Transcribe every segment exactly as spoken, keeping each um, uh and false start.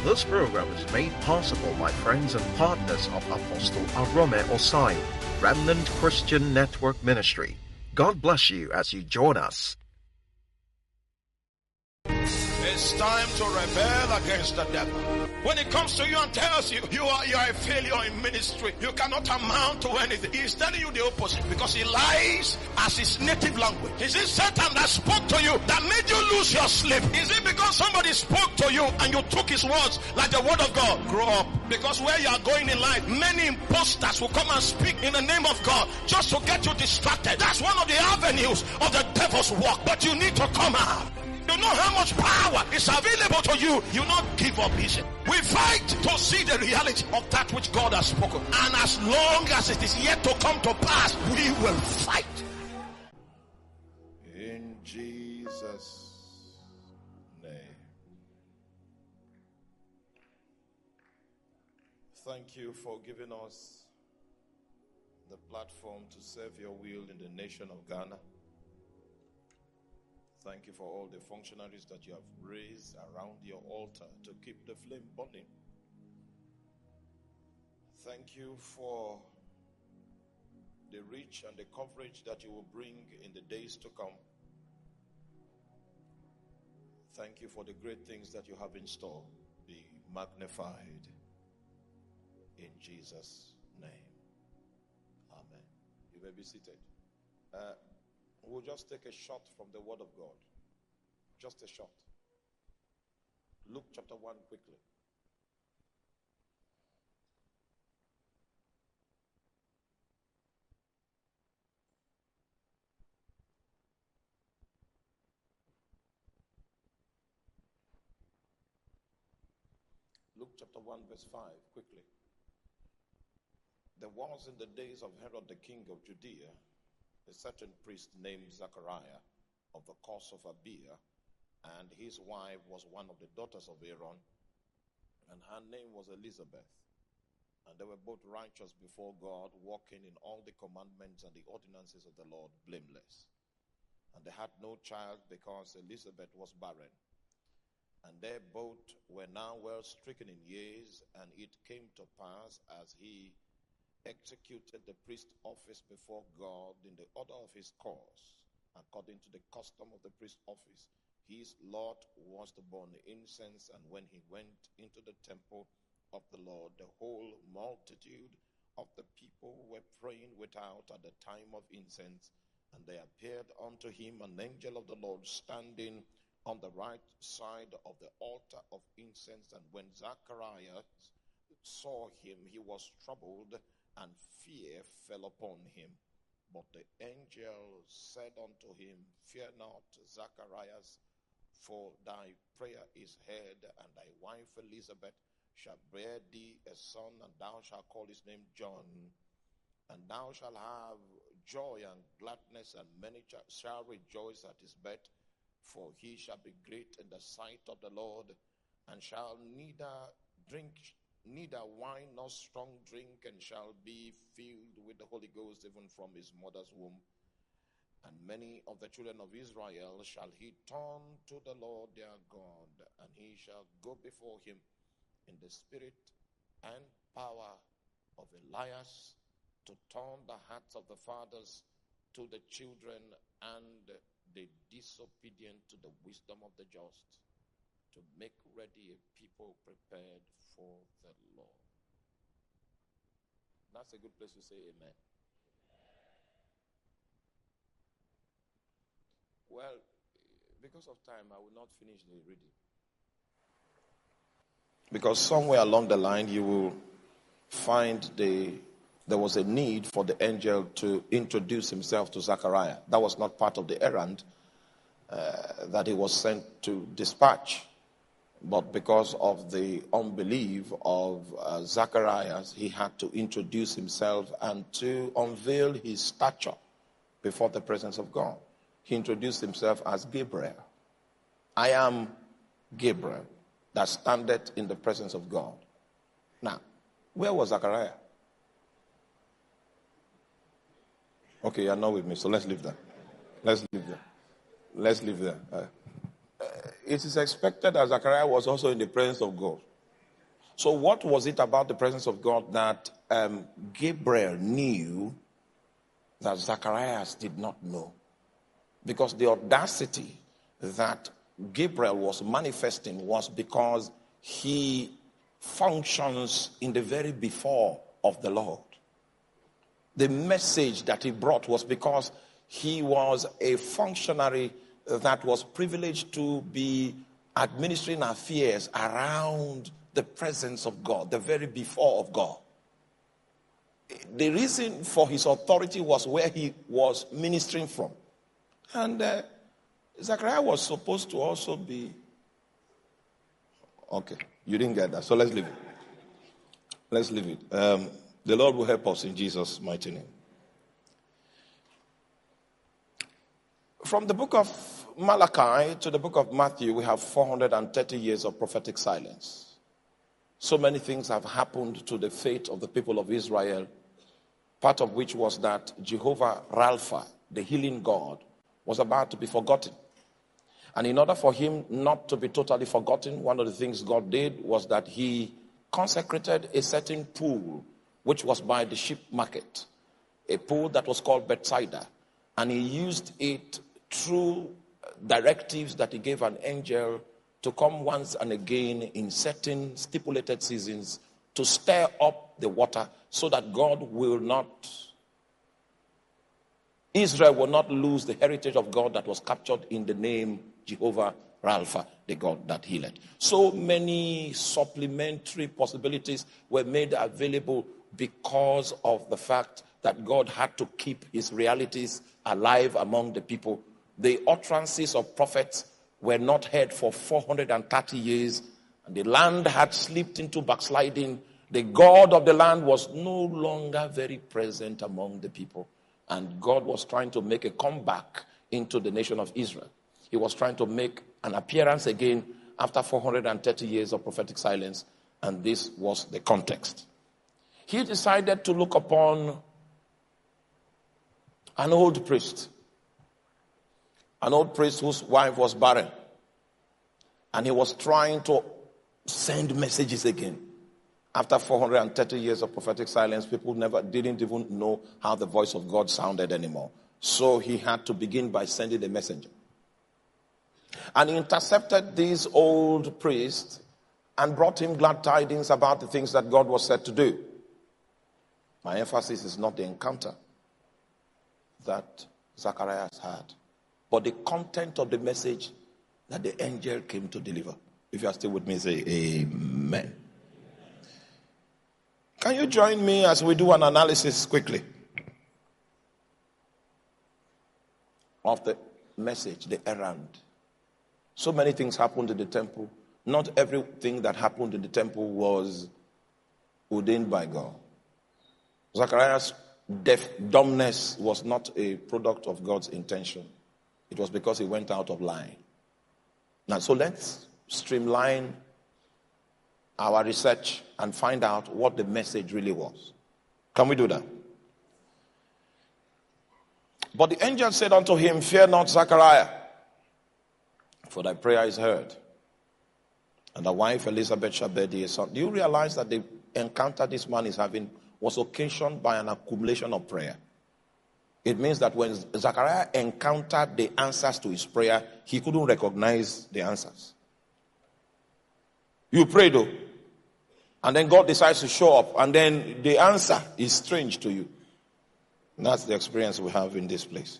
This program is made possible by friends and partners of Apostle Arome Osai, Remnant Christian Network Ministry. God bless you as you join us. It's time to rebel against the devil. When it comes to you and tells you you are you are a failure in ministry, you cannot amount to anything, he's telling you the opposite, because he lies as his native language. Is it Satan that spoke to you that made you lose your sleep? Is it because somebody spoke to you and you took his words like the word of God? Grow up, because where you are going in life, many imposters will come and speak in the name of God just to get you distracted. That's one of the avenues of the devil's work, but you need to come out. You know how much power is available to you. You not give up easy. We fight to see the reality of that which God has spoken. And as long as it is yet to come to pass, we will fight. In Jesus' name. Thank you for giving us the platform to serve your will in the nation of Ghana. Thank you for all the functionaries that you have raised around your altar to keep the flame burning. Thank you for the reach and the coverage that you will bring in the days to come. Thank you for the great things that you have in store. Be magnified in Jesus' name. Amen. You may be seated. Uh, We'll just take a shot from the Word of God. Just a shot. Luke chapter one quickly. Luke chapter one verse five quickly. There was in the days of Herod the king of Judea a certain priest named Zachariah of the course of Abia, and his wife was one of the daughters of Aaron, and her name was Elizabeth. And they were both righteous before God, walking in all the commandments and the ordinances of the Lord blameless. And they had no child because Elizabeth was barren. And they both were now well stricken in years, and it came to pass as he executed the priest office before God in the order of his course, according to the custom of the priest office. His lot was to burn incense, and when he went into the temple of the Lord, the whole multitude of the people were praying without at the time of incense, and there appeared unto him an angel of the Lord standing on the right side of the altar of incense. And when Zacharias saw him, he was troubled, and fear fell upon him. But the angel said unto him, Fear not, Zacharias, for thy prayer is heard, and thy wife Elizabeth shall bear thee a son, and thou shalt call his name John. And thou shalt have joy and gladness, and many shall rejoice at his birth, for he shall be great in the sight of the Lord, and shall neither drink neither wine nor strong drink, and shall be filled with the Holy Ghost even from his mother's womb. And many of the children of Israel shall he turn to the Lord their God, and he shall go before him in the spirit and power of Elias, to turn the hearts of the fathers to the children, and the disobedient to the wisdom of the just, to make ready a people prepared for the Lord. That's a good place to say amen. Well, because of time, I will not finish the reading. Because somewhere along the line, you will find the there was a need for the angel to introduce himself to Zachariah. That was not part of the errand uh, that he was sent to dispatch. But because of the unbelief of uh, Zacharias, he had to introduce himself and to unveil his stature before the presence of God. He introduced himself as Gabriel. I am Gabriel that standeth in the presence of God. Now, where was Zachariah? Okay, you're not with me, so let's leave that. Let's leave that. Let's leave that. Uh, uh, it is expected that Zachariah was also in the presence of God. So what was it about the presence of God that um, Gabriel knew that Zacharias did not know? Because the audacity that Gabriel was manifesting was because he functions in the very before of the Lord. The message that he brought was because he was a functionary that was privileged to be administering affairs around the presence of God, the very before of God. The reason for his authority was where he was ministering from. And uh, Zachariah was supposed to also be... Okay, you didn't get that, so let's leave it. Let's leave it. Um, the Lord will help us in Jesus' mighty name. From the book of Malachi to the book of Matthew, we have four hundred thirty years of prophetic silence. So many things have happened to the fate of the people of Israel, part of which was that Jehovah Rapha, the healing God, was about to be forgotten. And in order for him not to be totally forgotten, one of the things God did was that he consecrated a certain pool, which was by the sheep market, a pool that was called Bethsaida. And he used it through directives that he gave an angel to come once and again in certain stipulated seasons to stir up the water so that God will not, Israel will not lose the heritage of God that was captured in the name Jehovah Rapha, the God that healed. So many supplementary possibilities were made available because of the fact that God had to keep his realities alive among the people. The utterances of prophets were not heard for four hundred thirty years, and the land had slipped into backsliding. The God of the land was no longer very present among the people, and God was trying to make a comeback into the nation of Israel. He was trying to make an appearance again after four hundred thirty years of prophetic silence, and this was the context. He decided to look upon an old priest, an old priest whose wife was barren, and he was trying to send messages again. After four hundred thirty years of prophetic silence, people never didn't even know how the voice of God sounded anymore. So he had to begin by sending a messenger. And he intercepted this old priest and brought him glad tidings about the things that God was said to do. My emphasis is not the encounter that Zacharias had, but the content of the message that the angel came to deliver. If you are still with me, say amen. Can you join me as we do an analysis quickly of the message, the errand? So many things happened in the temple. Not everything that happened in the temple was ordained by God. Zacharias' deaf, dumbness was not a product of God's intention. It was because he went out of line. Now, so let's streamline our research and find out what the message really was. Can we do that? But the angel said unto him, Fear not, Zachariah, for thy prayer is heard. And thy wife Elizabeth shall bear thee a son. Do you realize that the encounter this man is having was occasioned by an accumulation of prayer? It means that when Zachariah encountered the answers to his prayer, he couldn't recognize the answers. You pray though, and then God decides to show up, and then the answer is strange to you. And that's the experience we have in this place.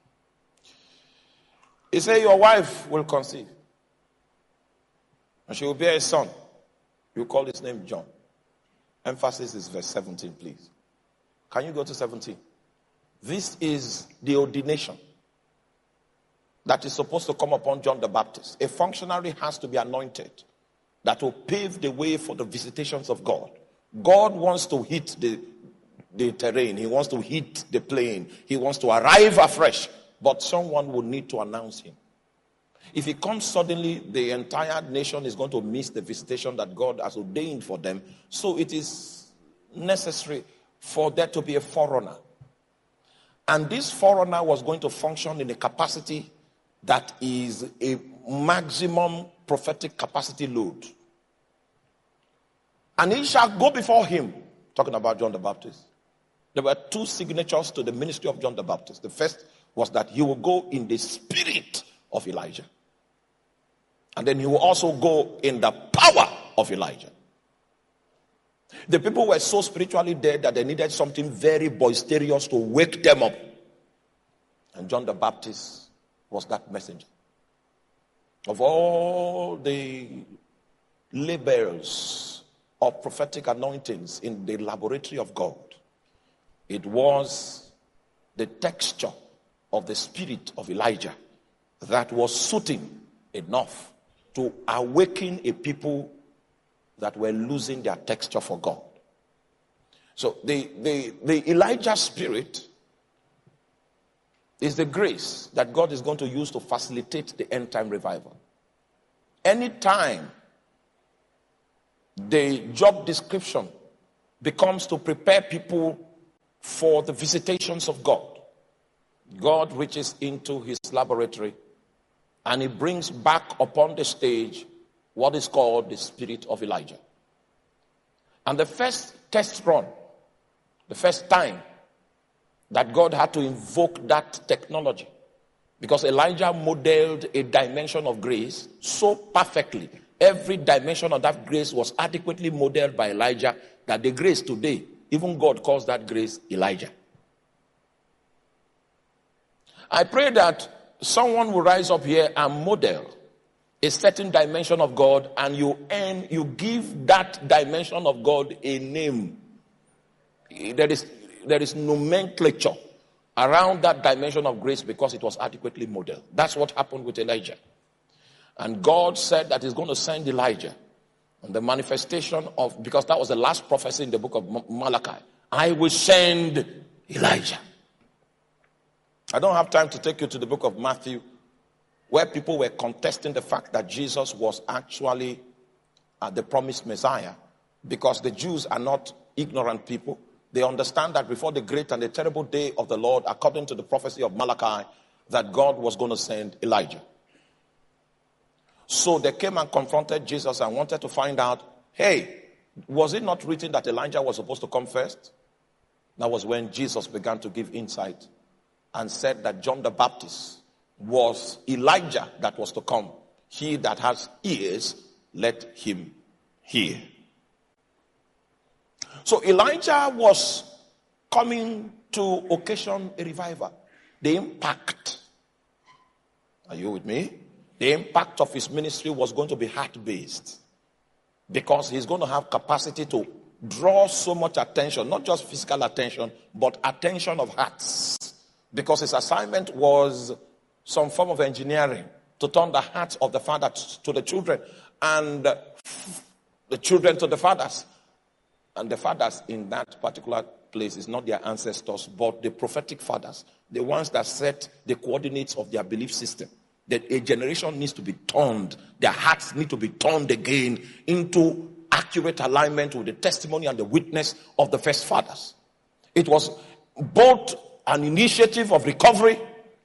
He said, your wife will conceive, and she will bear a son. You call his name John. Emphasis is verse seventeen, please. Can you go to seventeen? This is the ordination that is supposed to come upon John the Baptist. A functionary has to be anointed that will pave the way for the visitations of God. God wants to hit the, the terrain. He wants to hit the plain. He wants to arrive afresh. But someone will need to announce him. If he comes suddenly, the entire nation is going to miss the visitation that God has ordained for them. So it is necessary for there to be a forerunner. And this forerunner was going to function in a capacity that is a maximum prophetic capacity load. And he shall go before him. Talking about John the Baptist. There were two signatures to the ministry of John the Baptist. The first was that he will go in the spirit of Elijah. And then he will also go in the power of Elijah. The people were so spiritually dead that they needed something very boisterous to wake them up. And John the Baptist was that messenger. Of all the labels of prophetic anointings in the laboratory of God, it was the texture of the spirit of Elijah that was soothing enough to awaken a people that were losing their texture for God. So the, the, the Elijah spirit is the grace that God is going to use to facilitate the end time revival. Anytime the job description becomes to prepare people for the visitations of God, God reaches into his laboratory and he brings back upon the stage what is called the spirit of Elijah. And the first test run, the first time that God had to invoke that technology, because Elijah modeled a dimension of grace so perfectly. Every dimension of that grace was adequately modeled by Elijah that the grace today, even God calls that grace Elijah. I pray that someone will rise up here and model a certain dimension of God, and you earn, you give that dimension of God a name. There is, there is nomenclature around that dimension of grace because it was adequately modeled. That's what happened with Elijah. And God said that he's going to send Elijah. And the manifestation of, because that was the last prophecy in the book of Malachi, I will send Elijah. I don't have time to take you to the book of Matthew, where people were contesting the fact that Jesus was actually uh, the promised Messiah, because the Jews are not ignorant people. They understand that before the great and the terrible day of the Lord, according to the prophecy of Malachi, that God was going to send Elijah. So they came and confronted Jesus and wanted to find out, hey, was it not written that Elijah was supposed to come first? That was when Jesus began to give insight and said that John the Baptist was Elijah that was to come. He that has ears, let him hear. So Elijah was coming to occasion a revival. The impact, are you with me? The impact of his ministry was going to be heart-based, because he's going to have capacity to draw so much attention, not just physical attention, but attention of hearts. Because his assignment was some form of engineering to turn the hearts of the fathers to the children and the children to the fathers. And the fathers in that particular place is not their ancestors, but the prophetic fathers, the ones that set the coordinates of their belief system. That a generation needs to be turned, their hearts need to be turned again into accurate alignment with the testimony and the witness of the first fathers. It was both an initiative of recovery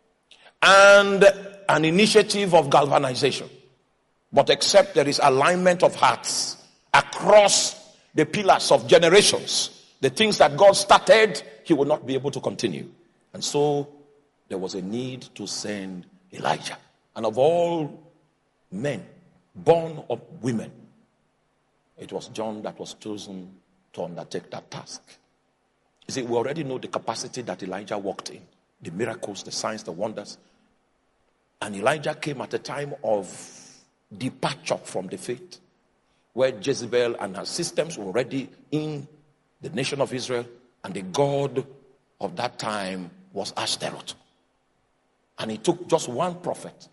and an initiative of galvanization. But except there is alignment of hearts across the pillars of generations, the things that God started, he will not be able to continue. And so there was a need to send Elijah. And of all men born of women, it was John that was chosen to undertake that task. You see, we already know the capacity that Elijah walked in, the miracles, the signs, the wonders. And Elijah came at a time of departure from the faith, where Jezebel and her systems were already in the nation of Israel, and the god of that time was Ashtaroth. And he took just one prophet.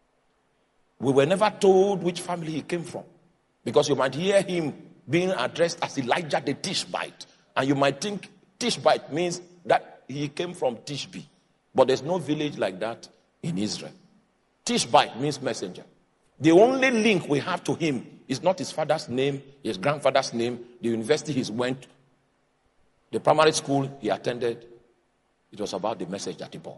We were never told which family he came from, because you might hear him being addressed as Elijah the Tishbite, and you might think Tishbite means that he came from Tishbe, but there's no village like that in Israel. Tishbite means messenger. The only link we have to him is not his father's name, his grandfather's name, the university he went, the primary school he attended. It was about the message that he bore.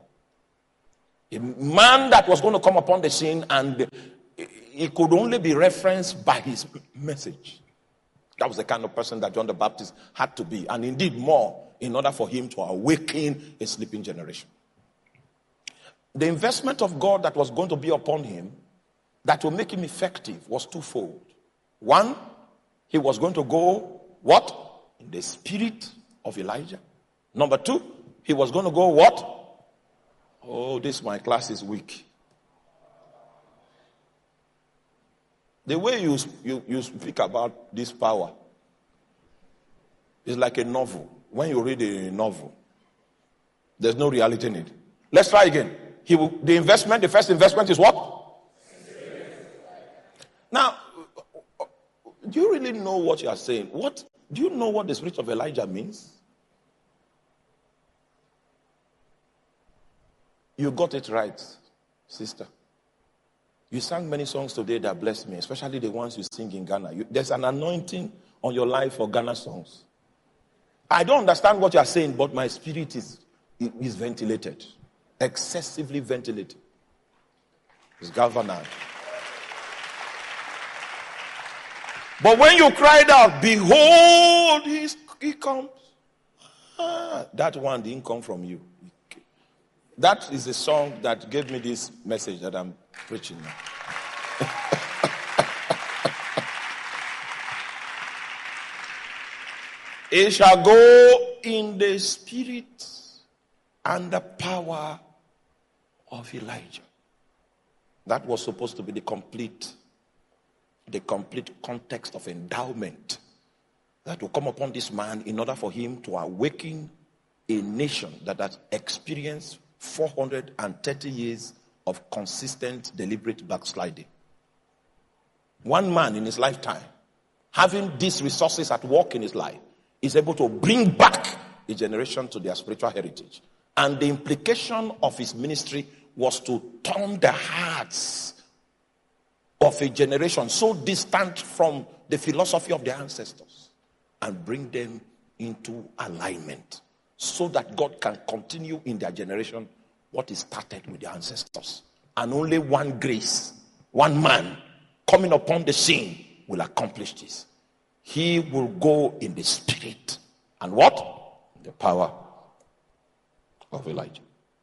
A man that was going to come upon the scene, and he could only be referenced by his message. That was the kind of person that John the Baptist had to be, and indeed more, in order for him to awaken a sleeping generation. The investment of God that was going to be upon him, that will make him effective, was twofold. One, he was going to go, what? In the spirit of Elijah. Number two, he was going to go, what? Oh, this my class is weak. The way you, you, you speak about this power is like a novel. When you read a novel, there's no reality in it. Let's try again. He will, the investment, the first investment is what? Now, do you really know what you are saying? What do you know what the spirit of Elijah means? You got it right, sister. You sang many songs today that blessed me, especially the ones you sing in Ghana. You, there's an anointing on your life for Ghana songs. I don't understand what you are saying, but my spirit is, is ventilated. Excessively ventilated. It's galvanized. But when you cried out, behold, he's, he comes. Ah, that one didn't come from you. That is the song that gave me this message that I'm preaching now. It shall go in the spirit and the power of Elijah. That was supposed to be the complete, the complete context of endowment that will come upon this man in order for him to awaken a nation that has experienced four hundred thirty years of consistent, deliberate backsliding. One man in his lifetime, having these resources at work in his life, is able to bring back a generation to their spiritual heritage. And the implication of his ministry was to turn the hearts of a generation so distant from the philosophy of their ancestors and bring them into alignment so that God can continue in their generation what is started with their ancestors. And only one grace, one man coming upon the scene will accomplish this. He will go in the spirit and what? The power of Elijah.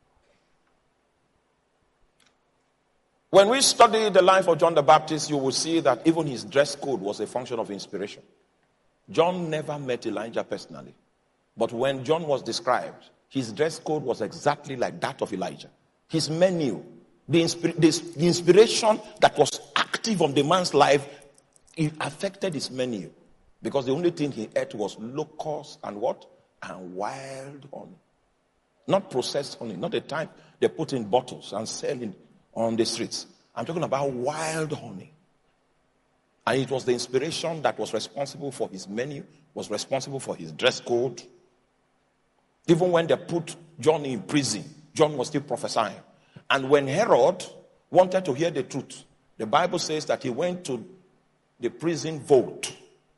When we study the life of John the Baptist, you will see that even his dress code was a function of inspiration. John never met Elijah personally. But when John was described, his dress code was exactly like that of Elijah. His menu, the, insp- the, the inspiration that was active on the man's life, it affected his menu. Because the only thing he ate was locusts and what? And wild honey. Not processed honey, not the type they put in bottles and sell it on the streets. I'm talking about wild honey. And it was the inspiration that was responsible for his menu, was responsible for his dress code. Even when they put John in prison, John was still prophesying. And when Herod wanted to hear the truth, the Bible says that he went to the prison vault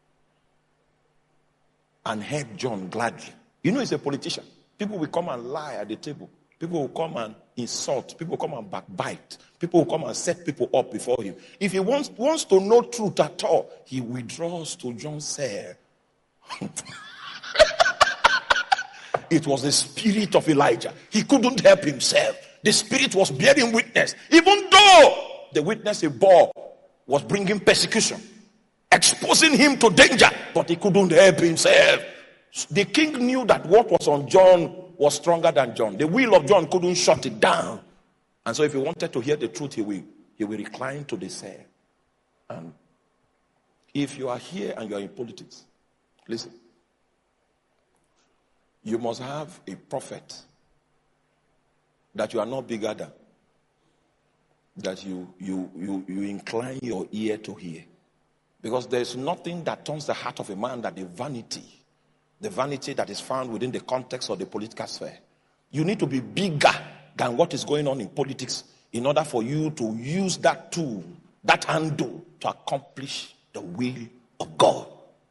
and heard John gladly. You know, he's a politician. People will come and lie at the table. People will come and insult. People will come and backbite. People will come and set people up before him. If he wants, wants to know truth at all, he withdraws to John's cell. It was the spirit of Elijah. He couldn't help himself. The spirit was bearing witness. Even though the witness he bore was bringing persecution, exposing him to danger, but he couldn't help himself. The king knew that what was on John was stronger than John. The will of John couldn't shut it down. And so if he wanted to hear the truth, he will, he will recline to the cell. And if you are here and you are in politics, listen. You must have a prophet that you are not bigger than. That you, you, you, you incline your ear to hear. Because there's nothing that turns the heart of a man than the vanity. The vanity that is found within the context of the political sphere. You need to be bigger than what is going on in politics in order for you to use that tool, that handle, to accomplish the will of God.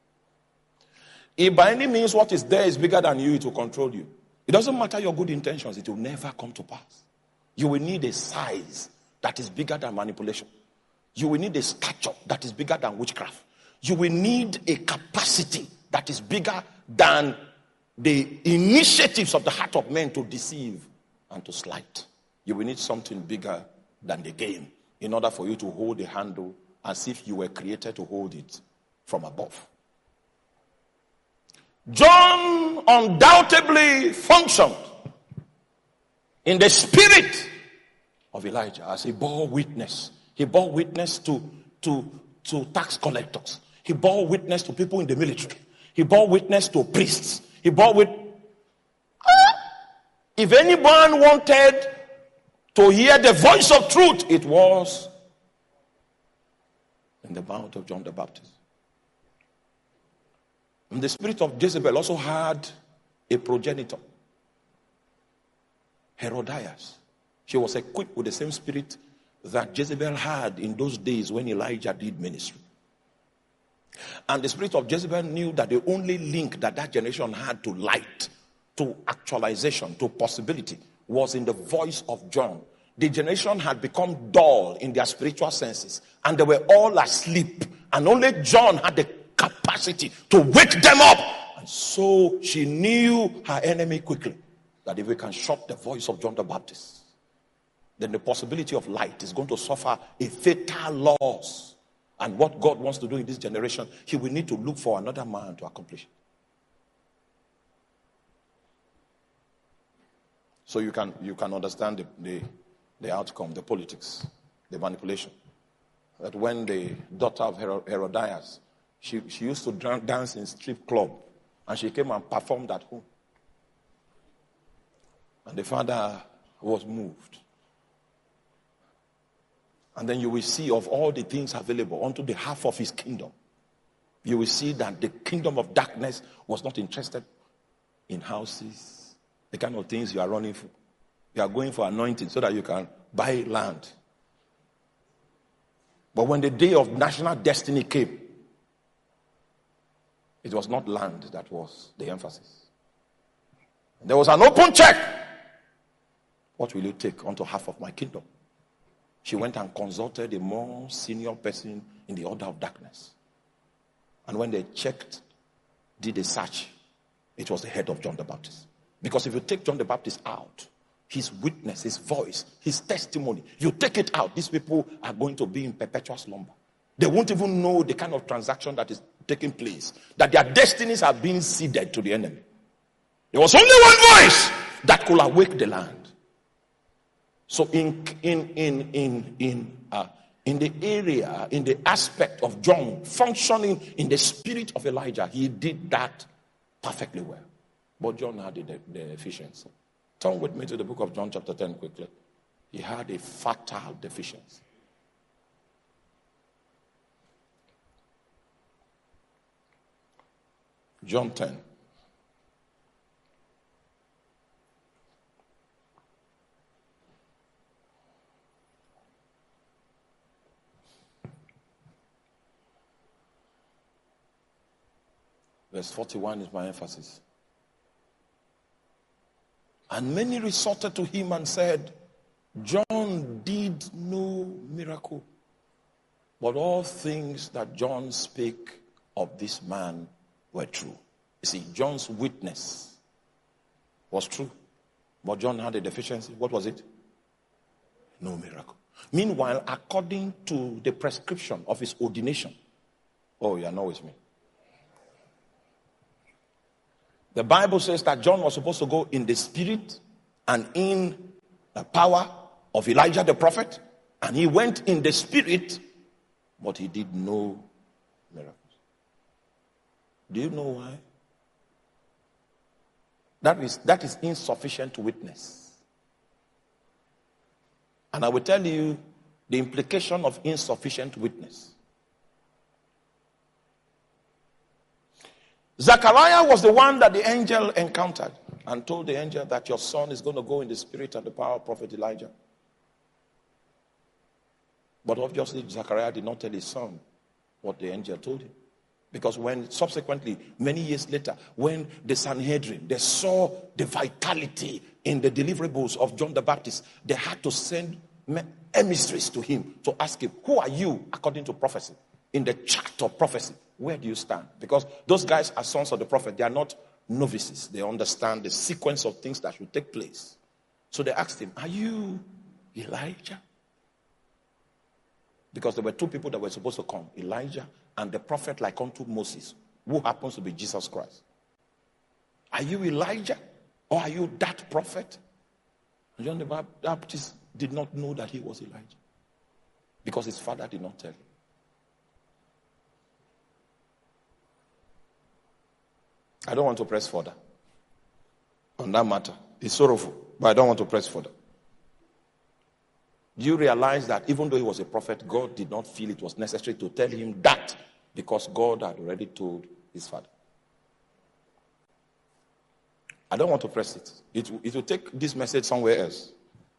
If by any means what is there is bigger than you, it will control you. It doesn't matter your good intentions, it will never come to pass. You will need a size that is bigger than manipulation. You will need a stature that is bigger than witchcraft. you will need a capacity that is bigger than the initiatives of the heart of men to deceive and to slight. You will need something bigger than the game in order for you to hold the handle as if you were created to hold it from above. John undoubtedly functioned in the spirit of Elijah as he bore witness. He bore witness to, to, to tax collectors. He bore witness to people in the military. He bore witness to priests. He bore witness. If anyone wanted to hear the voice of truth, it was in the mouth of John the Baptist. And the spirit of Jezebel also had a progenitor, Herodias. She was equipped with the same spirit that Jezebel had in those days when Elijah did ministry. And the spirit of Jezebel knew that the only link that that generation had to light, to actualization, to possibility, was in the voice of John. The generation had become dull in their spiritual senses, and they were all asleep. And only John had the capacity to wake them up. And so she knew her enemy quickly, that if we can shut the voice of John the Baptist, then the possibility of light is going to suffer a fatal loss. And what God wants to do in this generation, he will need to look for another man to accomplish it. So you can you can understand the, the, the outcome, the politics, the manipulation. That when the daughter of Herod, Herodias, she, she used to dance in strip club, and she came and performed at home. And the father was moved. And then you will see of all the things available unto the half of his kingdom, you will see that the kingdom of darkness was not interested in houses, the kind of things you are running for. You are going for anointing so that you can buy land. But when the day of national destiny came, it was not land that was the emphasis. There was an open check. What will you take unto half of my kingdom? She went and consulted a more senior person in the order of darkness. And when they checked, did a search, it was the head of John the Baptist. Because if you take John the Baptist out, his witness, his voice, his testimony, you take it out, these people are going to be in perpetual slumber. They won't even know the kind of transaction that is taking place, that their destinies are being ceded to the enemy. There was only one voice that could awake the land. So in in in in in uh, in the area, in the aspect of John functioning in the spirit of Elijah, he did that perfectly well. But John had the, the deficiency. Turn with me to the book of John chapter ten quickly. He had a fatal deficiency. John ten. Verse forty-one is my emphasis. And many resorted to him and said, John did no miracle, but all things that John spake of this man were true. You see, John's witness was true, but John had a deficiency. What was it? No miracle. Meanwhile, according to the prescription of his ordination, oh, you are not with me. The Bible says that John was supposed to go in the spirit and in the power of Elijah the prophet. And he went in the spirit, but he did no miracles. Do you know why? That is, that is insufficient witness. And I will tell you the implication of insufficient witness. Zechariah was the one that the angel encountered and told the angel that your son is going to go in the spirit and the power of prophet Elijah. But obviously, Zechariah did not tell his son what the angel told him. Because when subsequently, many years later, when the Sanhedrin, they saw the vitality in the deliverables of John the Baptist, they had to send emissaries to him to ask him, who are you according to prophecy? In the chart of prophecy, where do you stand? Because those guys are sons of the prophet. They are not novices. They understand the sequence of things that should take place. So they asked him, are you Elijah? Because there were two people that were supposed to come, Elijah and the prophet like unto Moses, who happens to be Jesus Christ. Are you Elijah? Or are you that prophet? And John the Baptist did not know that he was Elijah. Because his father did not tell him. I don't want to press further on that matter. It's sorrowful, but I don't want to press further. Do you realize that even though he was a prophet, God did not feel it was necessary to tell him that because God had already told his father? I don't want to press it. It, it will take this message somewhere else.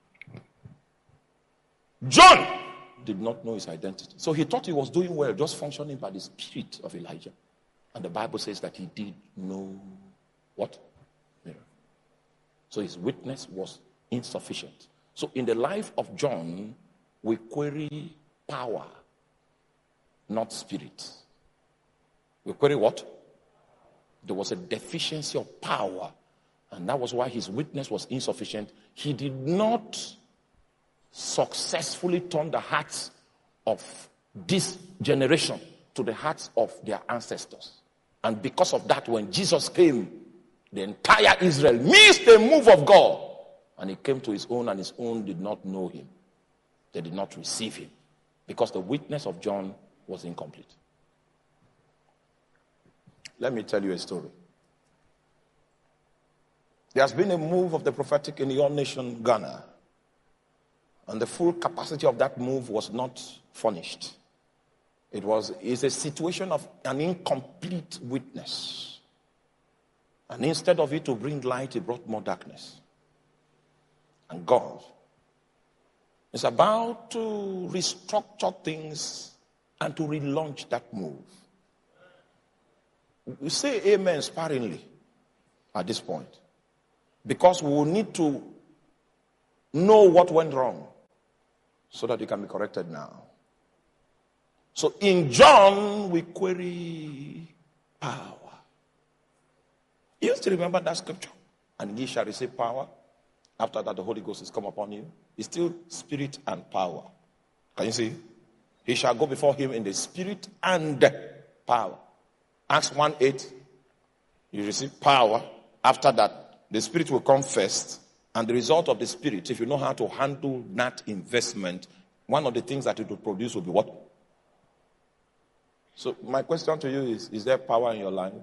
John did not know his identity. So he thought he was doing well, just functioning by the spirit of Elijah. And the Bible says that he did know what? Miracle. So his witness was insufficient. So in the life of John, we query power, not spirit. We query what? There was a deficiency of power. And that was why his witness was insufficient. He did not successfully turn the hearts of this generation to the hearts of their ancestors. And because of that, when Jesus came, the entire Israel missed the move of God. And he came to his own, and his own did not know him. They did not receive him. Because the witness of John was incomplete. Let me tell you a story. There has been a move of the prophetic in your nation, Ghana. And the full capacity of that move was not furnished. It was it's a situation of an incomplete witness. And instead of it to bring light, it brought more darkness. And God is about to restructure things and to relaunch that move. We say amen sparingly at this point. Because we will need to know what went wrong so that it can be corrected now. So in John, we query power. You still remember that scripture? And ye shall receive power. After that, the Holy Ghost is come upon you. It's still spirit and power. Can you see? He shall go before him in the spirit and power. Acts one eight. You receive power. After that, the spirit will come first. And the result of the spirit, if you know how to handle that investment, one of the things that it will produce will be what? So my question to you is, is there power in your life?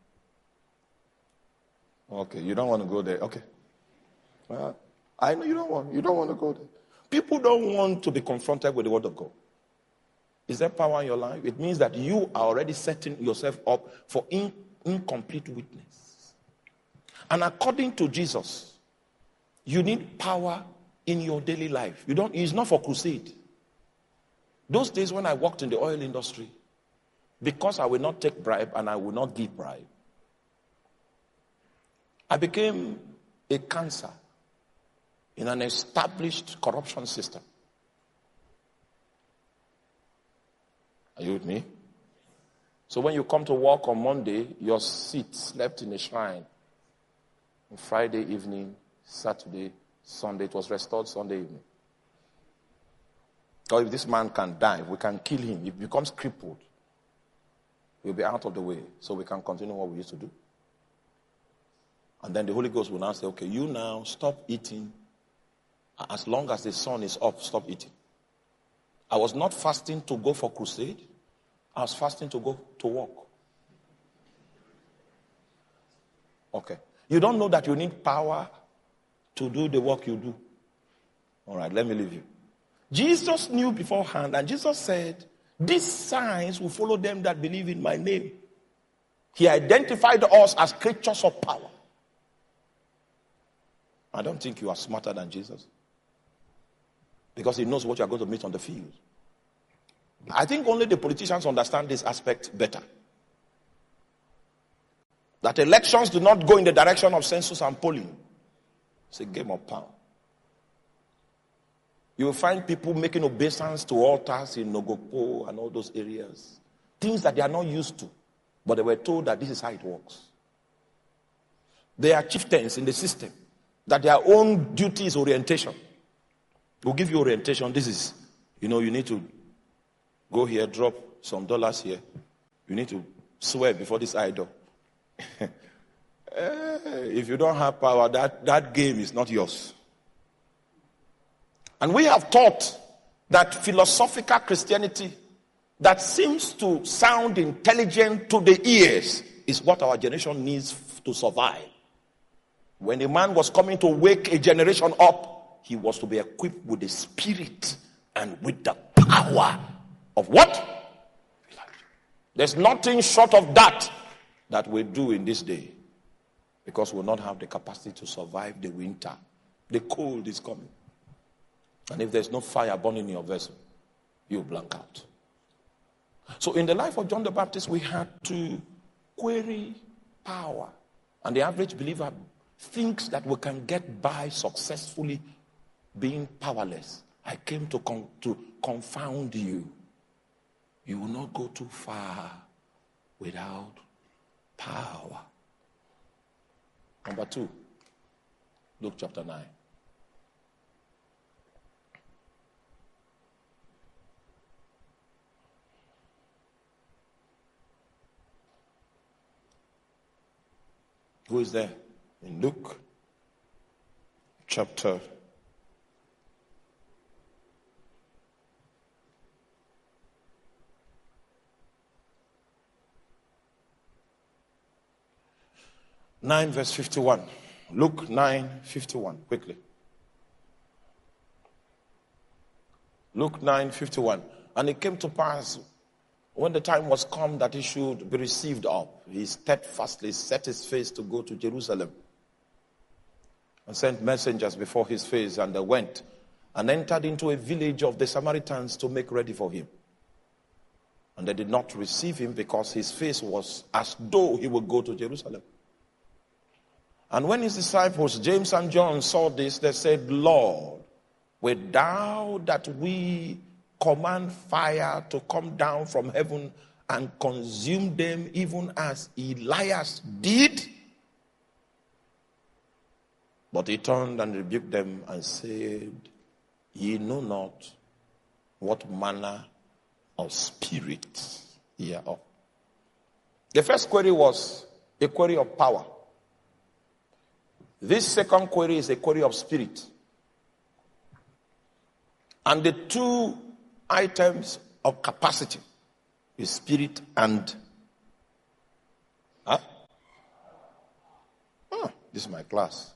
Okay, you don't want to go there. Okay. Well, I know you don't want. You don't want to go there. People don't want to be confronted with the word of God. Is there power in your life? It means that you are already setting yourself up for in, incomplete witness. And according to Jesus, you need power in your daily life. You don't. It's not for crusade. Those days when I worked in the oil industry, because I will not take bribe and I will not give bribe, I became a cancer in an established corruption system. Are you with me? So when you come to work on Monday, your seat slept in a shrine. On Friday evening, Saturday, Sunday, it was restored Sunday evening. Or if this man can die, we can kill him. If he becomes crippled, we'll be out of the way so we can continue what we used to do. And then the Holy Ghost will now say, okay, you now stop eating. As long as the sun is up, stop eating. I was not fasting to go for crusade. I was fasting to go to work. Okay. You don't know that you need power to do the work you do. All right, let me leave you. Jesus knew beforehand, and Jesus said, these signs will follow them that believe in my name. He identified us as creatures of power. I don't think you are smarter than Jesus. Because he knows what you are going to meet on the field. I think only the politicians understand this aspect better. That elections do not go in the direction of census and polling. It's a game of power. You will find people making obeisance to altars in Nogopo and all those areas. things that they are not used to, but they were told that this is how it works. There are chieftains in the system that their own duty is orientation. We'll give you orientation. This is, you know, you need to go here, drop some dollars here. You need to swear before this idol. If you don't have power, that, that game is not yours. And we have taught that philosophical Christianity that seems to sound intelligent to the ears is what our generation needs to survive. When a man was coming to wake a generation up, he was to be equipped with the spirit and with the power of what? There's nothing short of that that we do in this day, because we'll not have the capacity to survive the winter. The cold is coming. And if there's no fire burning in your vessel, you'll blank out. So in the life of John the Baptist, we had to query power. And the average believer thinks that we can get by successfully being powerless. I came to, con- to confound you. You will not go too far without power. Number two, Luke chapter nine. Who is there? In Luke chapter nine verse fifty-one. Luke nine fifty-one. Quickly. Luke nine fifty-one. And it came to pass, when the time was come that he should be received up, he steadfastly set his face to go to Jerusalem, and sent messengers before his face, and they went and entered into a village of the Samaritans to make ready for him. And they did not receive him, because his face was as though he would go to Jerusalem. And when his disciples, James and John, saw this, they said, Lord, wilt thou that we command fire to come down from heaven and consume them, even as Elias did? But he turned and rebuked them and said, Ye know not what manner of spirit ye are of. The first query was a query of power. This second query is a query of spirit. And the two items of capacity is spirit and huh? Oh, this is my class.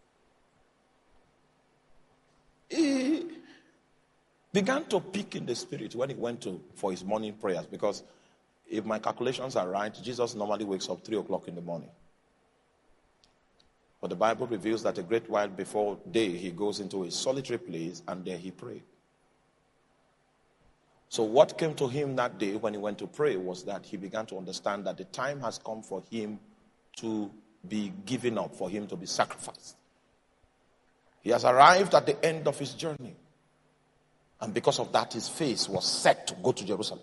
He began to peak in the spirit when he went to for his morning prayers, because if my calculations are right, Jesus normally wakes up three o'clock in the morning. But the Bible reveals that a great while before day he goes into a solitary place and there he prayed. So what came to him that day when he went to pray was that he began to understand that the time has come for him to be given up, for him to be sacrificed. He has arrived at the end of his journey. And because of that, his face was set to go to Jerusalem.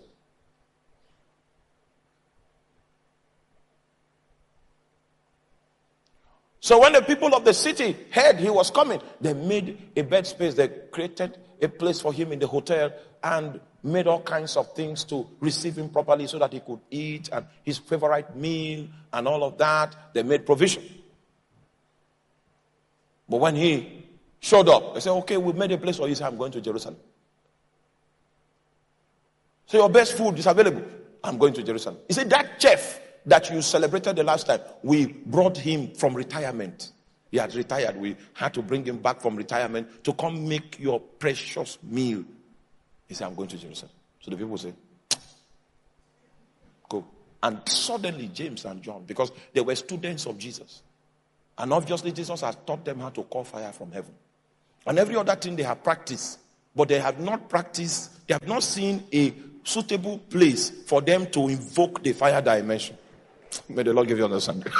So when the people of the city heard he was coming, they made a bed space. They created a place for him in the hotel and made all kinds of things to receive him properly so that he could eat and his favorite meal and all of that. They made provision. But when he showed up, they said, okay, we made a place for you. He said, I'm going to Jerusalem. So your best food is available. I'm going to Jerusalem. He said, that chef that you celebrated the last time, we brought him from retirement. He had retired. We had to bring him back from retirement to come make your precious meal. He said, I'm going to Jerusalem. So the people say, go. And suddenly James and John, because they were students of Jesus, and obviously Jesus has taught them how to call fire from heaven. And every other thing they have practiced, but they have not practiced, they have not seen a suitable place for them to invoke the fire dimension. May the Lord give you understanding.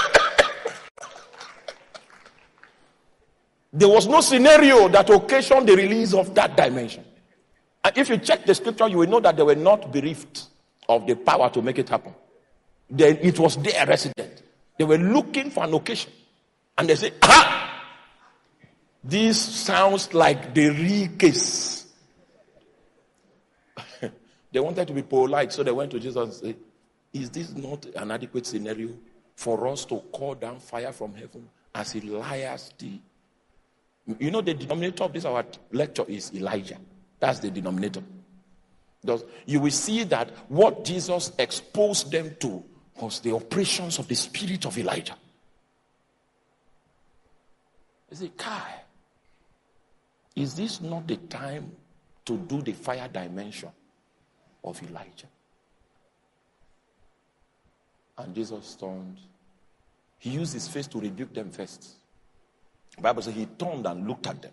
There was no scenario that occasioned the release of that dimension. And if you check the scripture, you will know that they were not bereft of the power to make it happen. Then it was their resident. They were looking for an occasion. And they said, ah, this sounds like the real case. They wanted to be polite, so they went to Jesus and said, is this not an adequate scenario for us to call down fire from heaven as Elias did? You know, the denominator of this our lecture is Elijah. That's the denominator. Thus, you will see that what Jesus exposed them to was the operations of the spirit of Elijah. He said, Kai, is this not the time to do the fire dimension of Elijah? And Jesus turned. He used his face to rebuke them first. The Bible says he turned and looked at them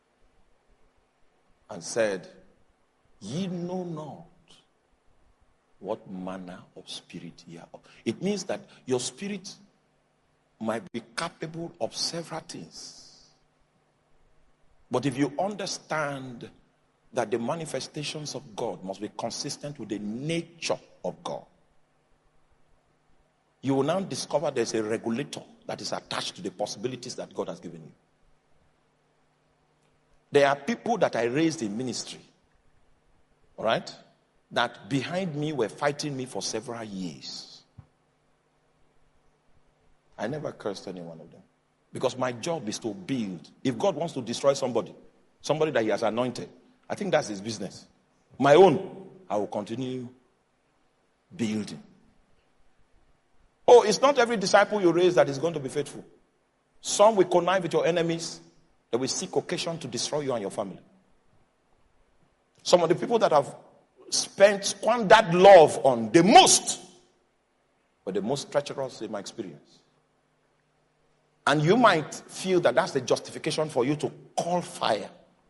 and said, ye know not what manner of spirit ye are. It means that your spirit might be capable of several things. But if you understand that the manifestations of God must be consistent with the nature of God, you will now discover there's a regulator that is attached to the possibilities that God has given you. There are people that I raised in ministry, all right, that behind me were fighting me for several years. I never cursed any one of them because my job is to build. If God wants to destroy somebody, somebody that he has anointed, I think that's his business. My own, I will continue building. Oh, it's not every disciple you raise that is going to be faithful. Some will connive with your enemies. They will seek occasion to destroy you and your family. Some of the people that have spent, squandered love on the most, but the most treacherous in my experience. And you might feel that that's the justification for you to call fire.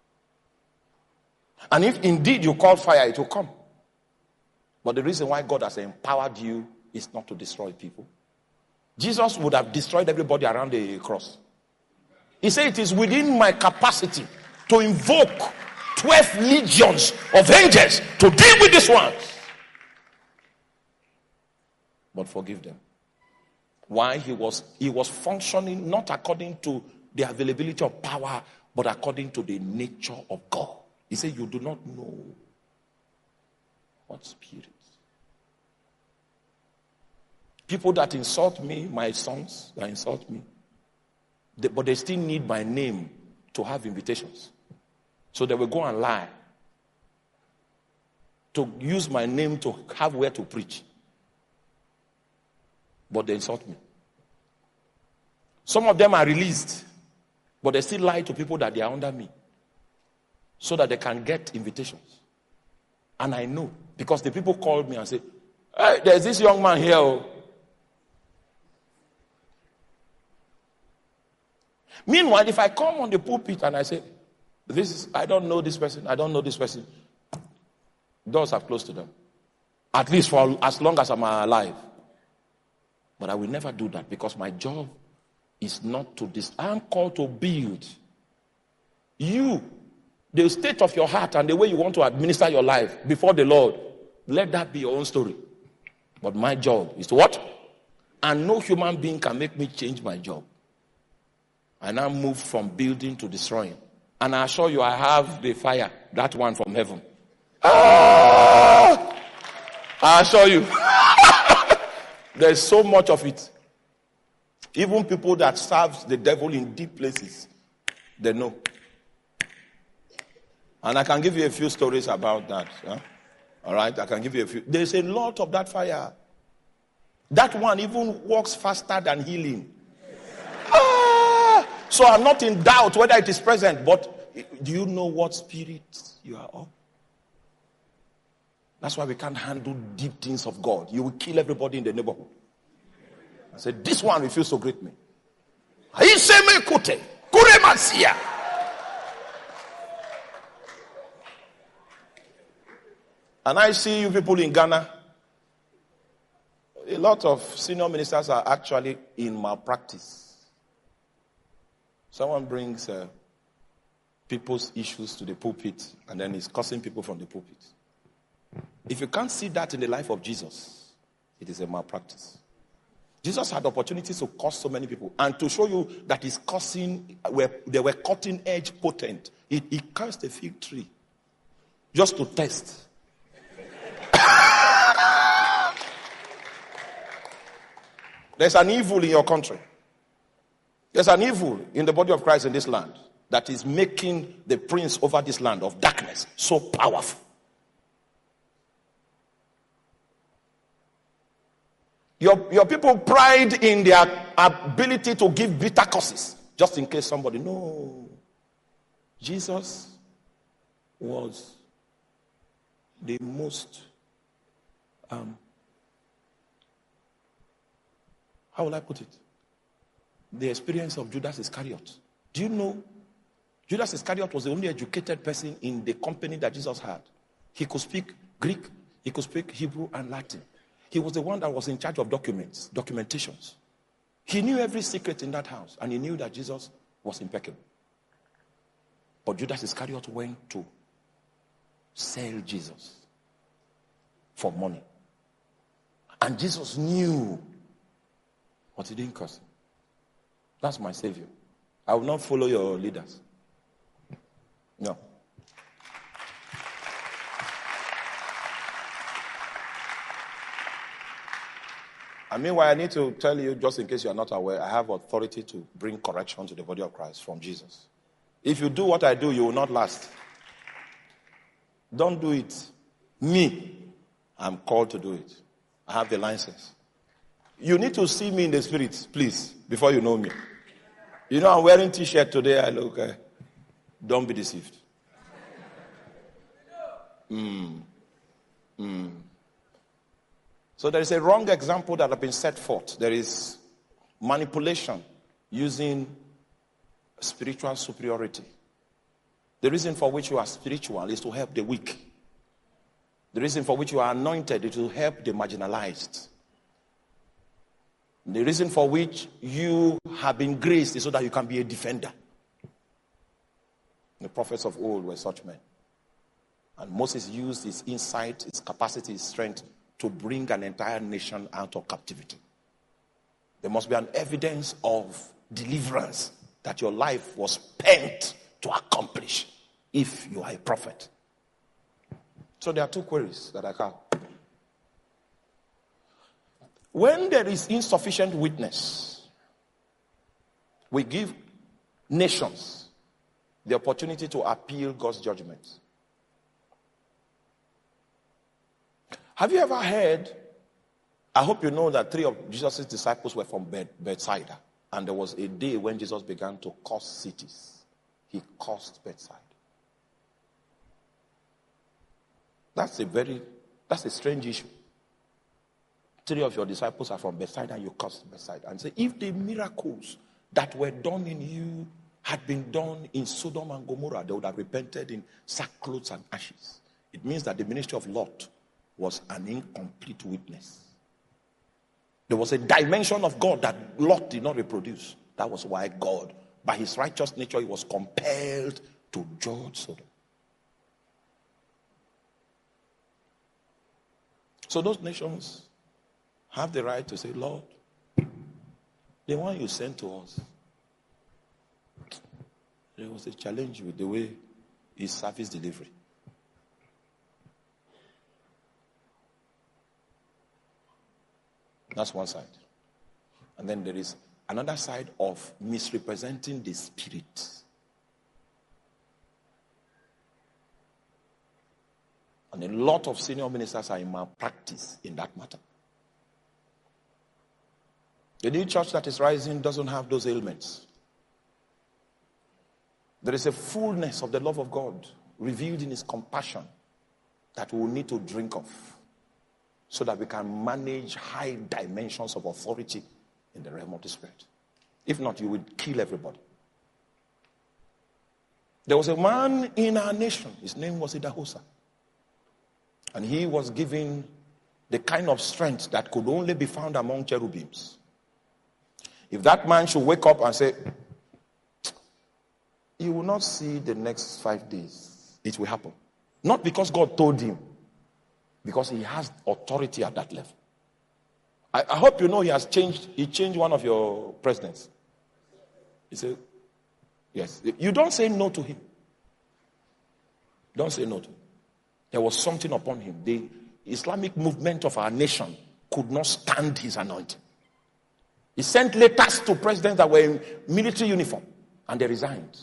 And if indeed you call fire, it will come. But the reason why God has empowered you is not to destroy people. Jesus would have destroyed everybody around the cross. He said it is within my capacity to invoke twelve legions of angels to deal with these ones. But forgive them. Why? He was, he was functioning not according to the availability of power, but according to the nature of God. He said, you do not know what spirit. People that insult me, my sons that insult me, they, but they still need my name to have invitations. So they will go and lie to use my name to have where to preach. But they insult me. Some of them are released, but they still lie to people that they are under me so that they can get invitations. And I know, because the people called me and said, hey, there's this young man here. Oh. Meanwhile, if I come on the pulpit and I say, this is, I don't know this person, I don't know this person, doors have closed to them. At least for as long as I'm alive. But I will never do that because my job is not to this. I am called to build. You, the state of your heart and the way you want to administer your life before the Lord, let that be your own story. But my job is to what? And no human being can make me change my job. I now move from building to destroying. And I assure you I have the fire, that one from heaven. Ah! I assure you. There's so much of it. Even people that serve the devil in deep places, they know. And I can give you a few stories about that. Huh? All right, I can give you a few. There's a lot of that fire. That one even works faster than healing. Ah! So I'm not in doubt whether it is present, but do you know what spirit you are of? That's why we can't handle deep things of God. You will kill everybody in the neighborhood. I said, this one refused to greet me. And I see you people in Ghana. A lot of senior ministers are actually in malpractice. Someone brings uh, people's issues to the pulpit and then is cursing people from the pulpit. If you can't see that in the life of Jesus, it is a malpractice. Jesus had opportunities to curse so many people, and to show you that his cursing, were, they were cutting edge potent. He, he cursed a fig tree just to test. There's an evil in your country. There's an evil in the body of Christ in this land that is making the prince over this land of darkness so powerful. Your, your people pride in their ability to give bitter curses, just in case somebody. No. Jesus was the most, um, how will I put it? The experience of Judas Iscariot. Do you know Judas Iscariot was the only educated person in the company that Jesus had? He could speak Greek, he could speak Hebrew and Latin. He was the one that was in charge of documents, documentations. He knew every secret in that house, and he knew that Jesus was impeccable. But Judas Iscariot went to sell Jesus for money. And Jesus knew, but he didn't curse him. That's my Savior. I will not follow your leaders. No. And meanwhile, I need to tell you, just in case you are not aware, I have authority to bring correction to the body of Christ from Jesus. If you do what I do, you will not last. Don't do it. Me, I'm called to do it. I have the license. You need to see me in the spirit, please, before you know me. You know, I'm wearing t-shirt today. I look, uh, don't be deceived. Mm. Mm. So there is a wrong example that has been set forth. There is manipulation using spiritual superiority. The reason for which you are spiritual is to help the weak. The reason for which you are anointed is to help the marginalized. The reason for which you have been graced is so that you can be a defender. The prophets of old were such men. And Moses used his insight, his capacity, his strength to bring an entire nation out of captivity. There must be an evidence of deliverance that your life was spent to accomplish if you are a prophet. So there are two queries that I have. When there is insufficient witness, we give nations the opportunity to appeal God's judgments. Have you ever heard, I hope you know that three of Jesus' disciples were from Bethsaida, and there was a day when Jesus began to curse cities. He cursed Bethsaida. That's a very, that's a strange issue. Three of your disciples are from Bethsaida, and you cursed Bethsaida. And say, if the miracles that were done in you had been done in Sodom and Gomorrah, they would have repented in sackcloth and ashes. It means that the ministry of Lot was an incomplete witness. There was a dimension of God that Lot did not reproduce. That was why God, by his righteous nature, he was compelled to judge Sodom. So those nations have the right to say, Lord, the one you sent to us, there was a challenge with the way his service delivery. That's one side. And then there is another side of misrepresenting the spirit. And a lot of senior ministers are in malpractice in that matter. The new church that is rising doesn't have those ailments. There is a fullness of the love of God revealed in his compassion that we will need to drink of, so that we can manage high dimensions of authority in the realm of the spirit. If not, you would kill everybody. There was a man in our nation. His name was Idahosa. And he was given the kind of strength that could only be found among cherubims. If that man should wake up and say, you will not see the next five days, it will happen. Not because God told him. Because he has authority at that level. I, I hope you know he has changed, he changed one of your presidents. He said, yes. You don't say no to him. Don't say no to him. There was something upon him. The Islamic movement of our nation could not stand his anointing. He sent letters to presidents that were in military uniform, and they resigned.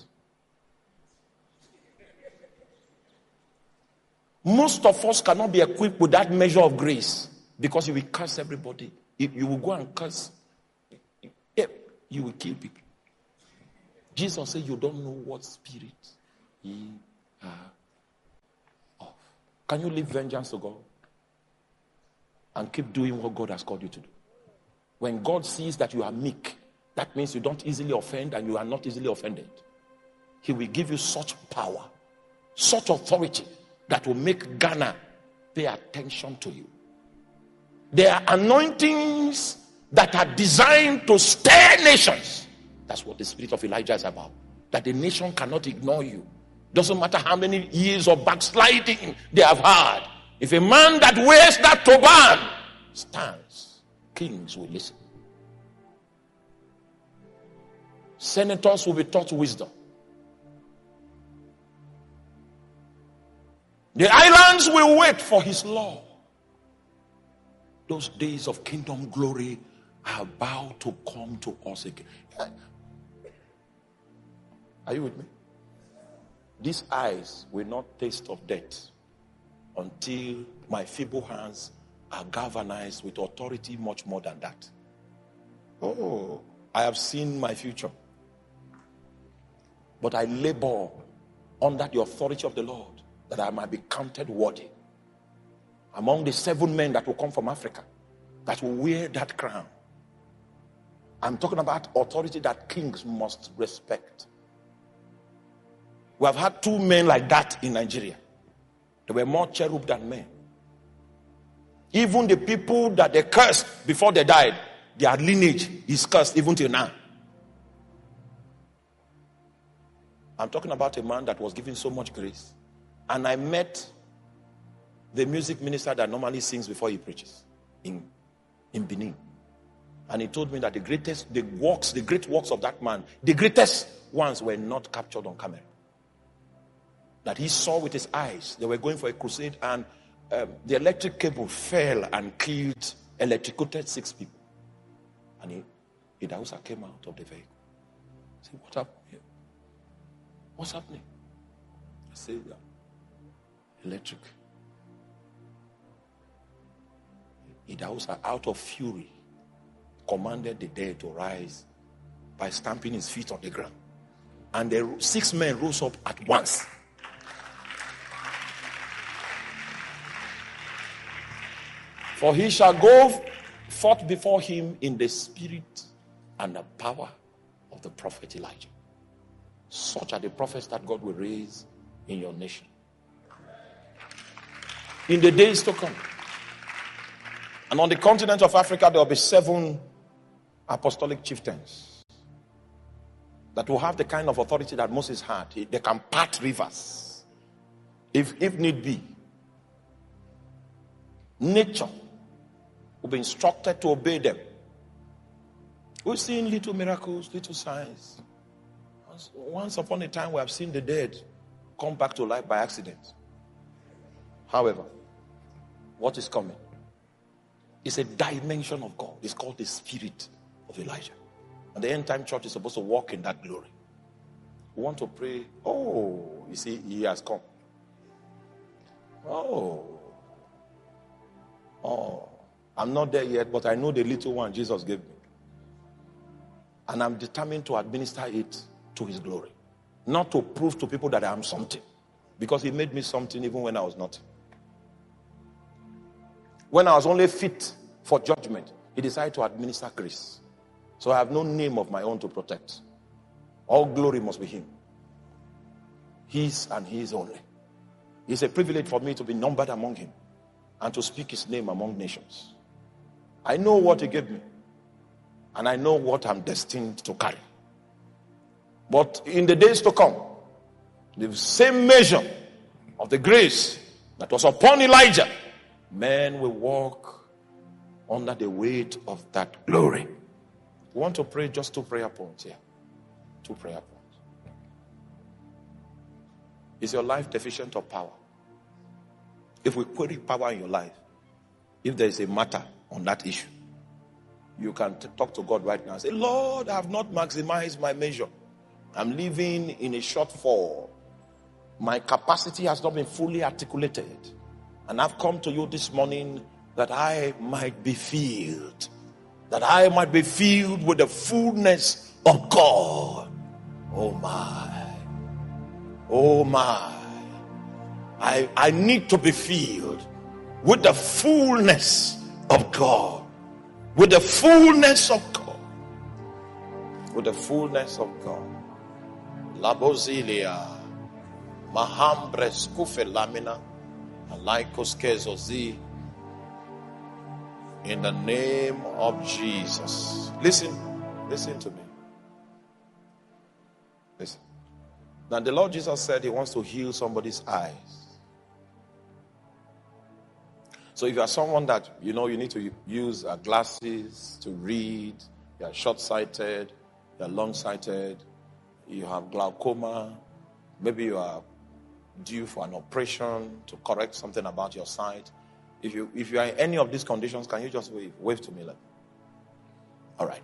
Most of us cannot be equipped with that measure of grace because you will curse everybody. You will go and curse. You will kill people. Jesus said, you don't know what spirit ye are of. Can you leave vengeance to God and keep doing what God has called you to do? When God sees that you are meek, that means you don't easily offend and you are not easily offended. He will give you such power, such authority that will make Ghana pay attention to you. There are anointings that are designed to stir nations. That's what the spirit of Elijah is about. That the nation cannot ignore you. Doesn't matter how many years of backsliding they have had. If a man that wears that turban stands, kings will listen. Senators will be taught wisdom. The islands will wait for his law. Those days of kingdom glory are about to come to us again. Are you with me? These eyes will not taste of death until my feeble hands are galvanized with authority much more than that. Oh, I have seen my future. But I labor under the authority of the Lord that I might be counted worthy among the seven men that will come from Africa that will wear that crown. I'm talking about authority that kings must respect. We have had two men like that in Nigeria. They were more cherub than men. Even the people that they cursed before they died, their lineage is cursed even till now. I'm talking about a man that was given so much grace. And I met the music minister that normally sings before he preaches in, in Benin. And he told me that the greatest, the works, the great works of that man, the greatest ones were not captured on camera. That he saw with his eyes. They were going for a crusade and um, the electric cable fell and killed, electrocuted six people. And he, Idahosa came out of the vehicle. I said, what happened here? What's happening? I said, yeah. Electric. Idahosa, out of fury, commanded the dead to rise by stamping his feet on the ground. And the six men rose up at once. For he shall go forth before him in the spirit and the power of the prophet Elijah. Such are the prophets that God will raise in your nation. In the days to come. And on the continent of Africa, there will be seven apostolic chieftains that will have the kind of authority that Moses had. They can part rivers, if, if need be. Nature will be instructed to obey them. We've seen little miracles, little signs. Once upon a time, we have seen the dead come back to life by accident. However, what is coming is a dimension of God. It's called the spirit of Elijah. And the end time church is supposed to walk in that glory. We want to pray. Oh, you see, he has come. Oh. Oh. I'm not there yet, but I know the little one Jesus gave me. And I'm determined to administer it to his glory. Not to prove to people that I am something. Because he made me something even when I was nothing. When I was only fit for judgment, he decided to administer grace. So I have no name of my own to protect. All glory must be him. His and his only. It's a privilege for me to be numbered among him and to speak his name among nations. I know what he gave me. And I know what I'm destined to carry. But in the days to come, the same measure of the grace that was upon Elijah Men will walk under the weight of that glory. We want to pray just two prayer points here. Two prayer points. Is your life deficient of power? If we query power in your life, if there is a matter on that issue, you can t- talk to God right now and say, Lord, I have not maximized my measure. I'm living in a shortfall. My capacity has not been fully articulated. And I've come to you this morning that I might be filled. That I might be filled with the fullness of God. Oh my. Oh my. I, I need to be filled with the fullness of God. With the fullness of God. With the fullness of God. Labozilia. Mahambres kufe lamina. Alaikos kezozi. In the name of Jesus. Listen. Listen to me. Listen. Now the Lord Jesus said he wants to heal somebody's eyes. So if you are someone that, you know, you need to use uh, glasses to read, you are short-sighted, you are long-sighted, you have glaucoma, maybe you are due for an operation to correct something about your sight. If you if you are in any of these conditions, can you just wave, wave to me? Like, all right.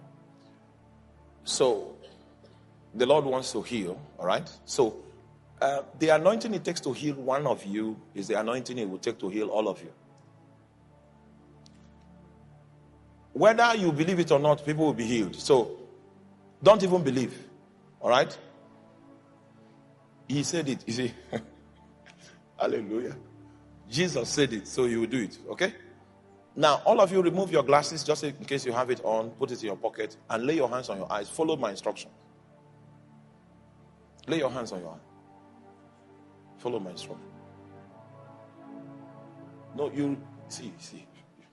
So the Lord wants to heal, all right? So uh, the anointing it takes to heal one of you is the anointing it will take to heal all of you. Whether you believe it or not, people will be healed. So don't even believe, all right? He said it, you see. Hallelujah. Jesus said it, so you will do it, okay? Now, all of you remove your glasses just in case you have it on, put it in your pocket, and lay your hands on your eyes. Follow my instructions. Lay your hands on your eyes. Follow my instructions. No, you see, see.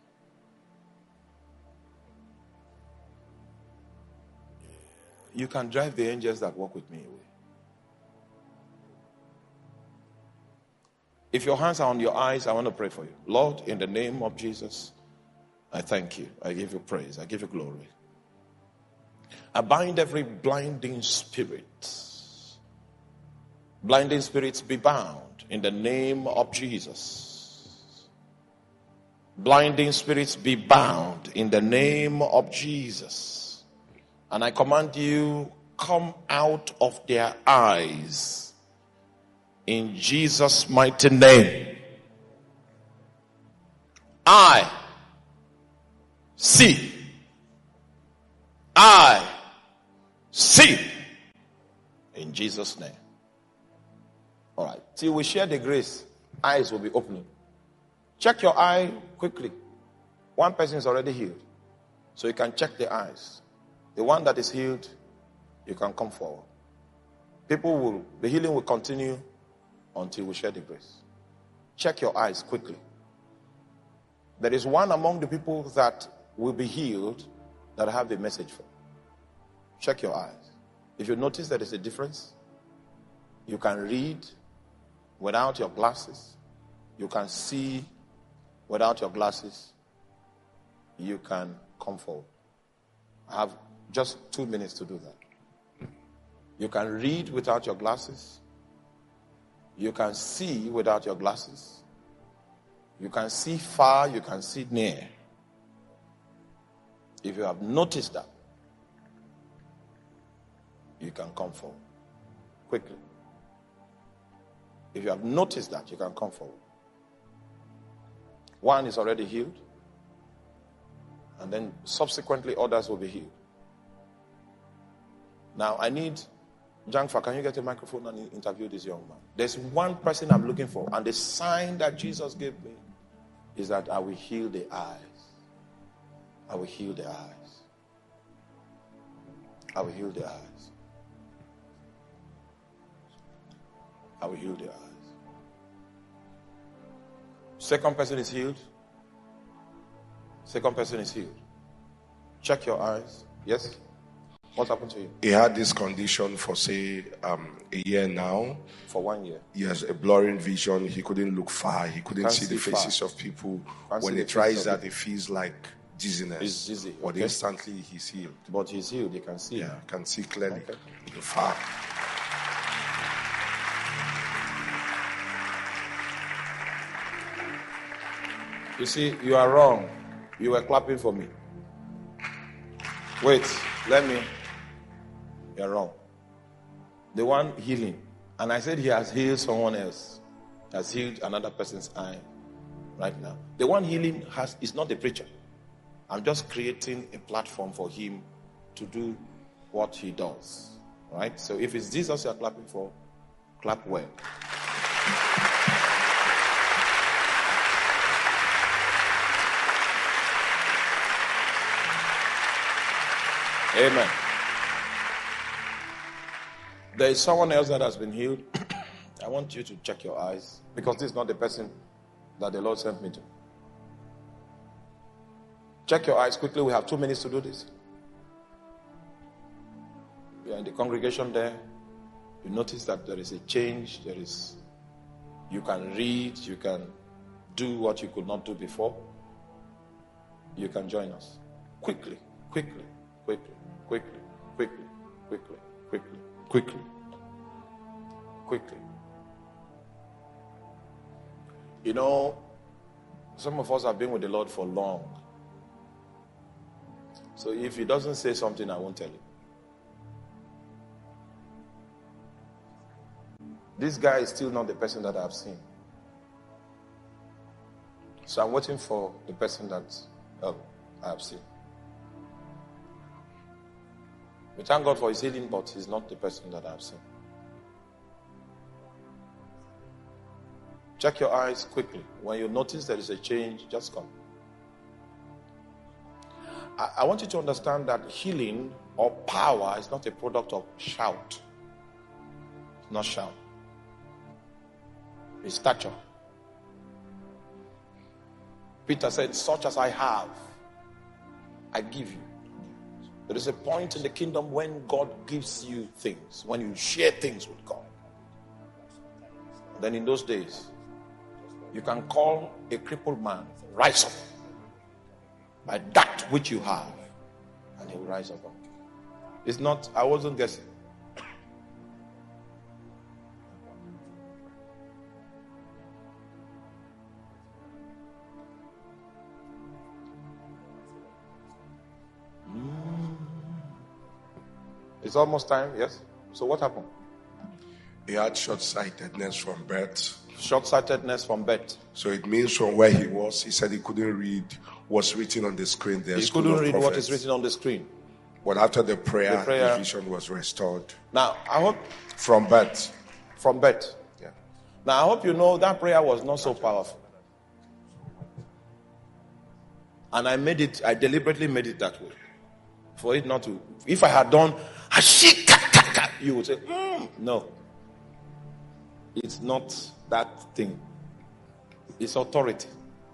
You can drive the angels that walk with me away. If your hands are on your eyes, I want to pray for you. Lord, in the name of Jesus, I thank you. I give you praise. I give you glory. I bind every blinding spirit. Blinding spirits be bound in the name of Jesus. Blinding spirits be bound in the name of Jesus. And I command you, come out of their eyes. In Jesus' mighty name. I see. I see. In Jesus' name. All right. Till we share the grace, eyes will be opening. Check your eye quickly. One person is already healed. So you can check the eyes. The one that is healed, you can come forward. People will, the healing will continue until we share the grace. Check your eyes quickly. There is one among the people that will be healed that I have a message for. Check your eyes. If you notice there is a difference, you can read without your glasses. You can see without your glasses. You can come forward. I have just two minutes to do that. You can read without your glasses. You can see without your glasses. You can see far, you can see near. If you have noticed that, you can come forward quickly. If you have noticed that, you can come forward. One is already healed, and then subsequently others will be healed. Now I need, Jangfa, can you get a microphone and interview this young man? There's one person I'm looking for, and the sign that Jesus gave me is that I will heal the eyes. I will heal the eyes. I will heal the eyes. I will heal the eyes. Second person is healed. Second person is healed. Check your eyes. Yes? What happened to him? He had this condition for, say, um, a year now. For one year? Yes, a blurring vision. He couldn't look far. He couldn't Can't see, see the faces far. of people. Can't when see he the tries faces of that, it feels like dizziness. He's dizzy, But okay. instantly, he's healed. But he's healed. He can see. Yeah, can see clearly. Okay. Far. You see, you are wrong. You were clapping for me. Wait, let me. You're wrong. The one healing. And I said he has healed someone else. Has healed another person's eye right now. The one healing has is not the preacher. I'm just creating a platform for him to do what he does. Right? So if it's Jesus you're clapping for, clap well. Amen. There is someone else that has been healed. I want you to check your eyes because this is not the person that the Lord sent me to. Check your eyes quickly. We have two minutes to do this. You are in the congregation there. You notice that there is a change. There is, you can read. You can do what you could not do before. You can join us. Quickly, quickly, quickly, quickly, quickly, quickly, quickly, quickly, quickly. You know, some of us have been with the Lord for long. So if he doesn't say something, I won't tell you. This guy is still not the person that I've seen. So I'm waiting for the person that oh, I have seen. We thank God for his healing, but he's not the person that I've seen. Check your eyes quickly. When you notice there is a change, just come. I, I want you to understand that healing or power is not a product of shout. It's not shout. It's stature. Peter said, such as I have, I give you. There is a point in the kingdom when God gives you things, when you share things with God. Then in those days, you can call a crippled man, rise up by that which you have, and he will rise up. It's not, I wasn't guessing. It's almost time, yes? So what happened? He had short-sightedness from birth. Short-sightedness from birth. So it means from where he was, he said he couldn't read what's written on the screen there. He couldn't read what is written on the screen. But after the prayer, the prayer, the vision was restored. Now, I hope... From birth. From birth. Yeah. Now, I hope you know that prayer was not so powerful. And I made it, I deliberately made it that way. For it not to... If I had done... You would say, mm, no. It's not that thing. It's authority.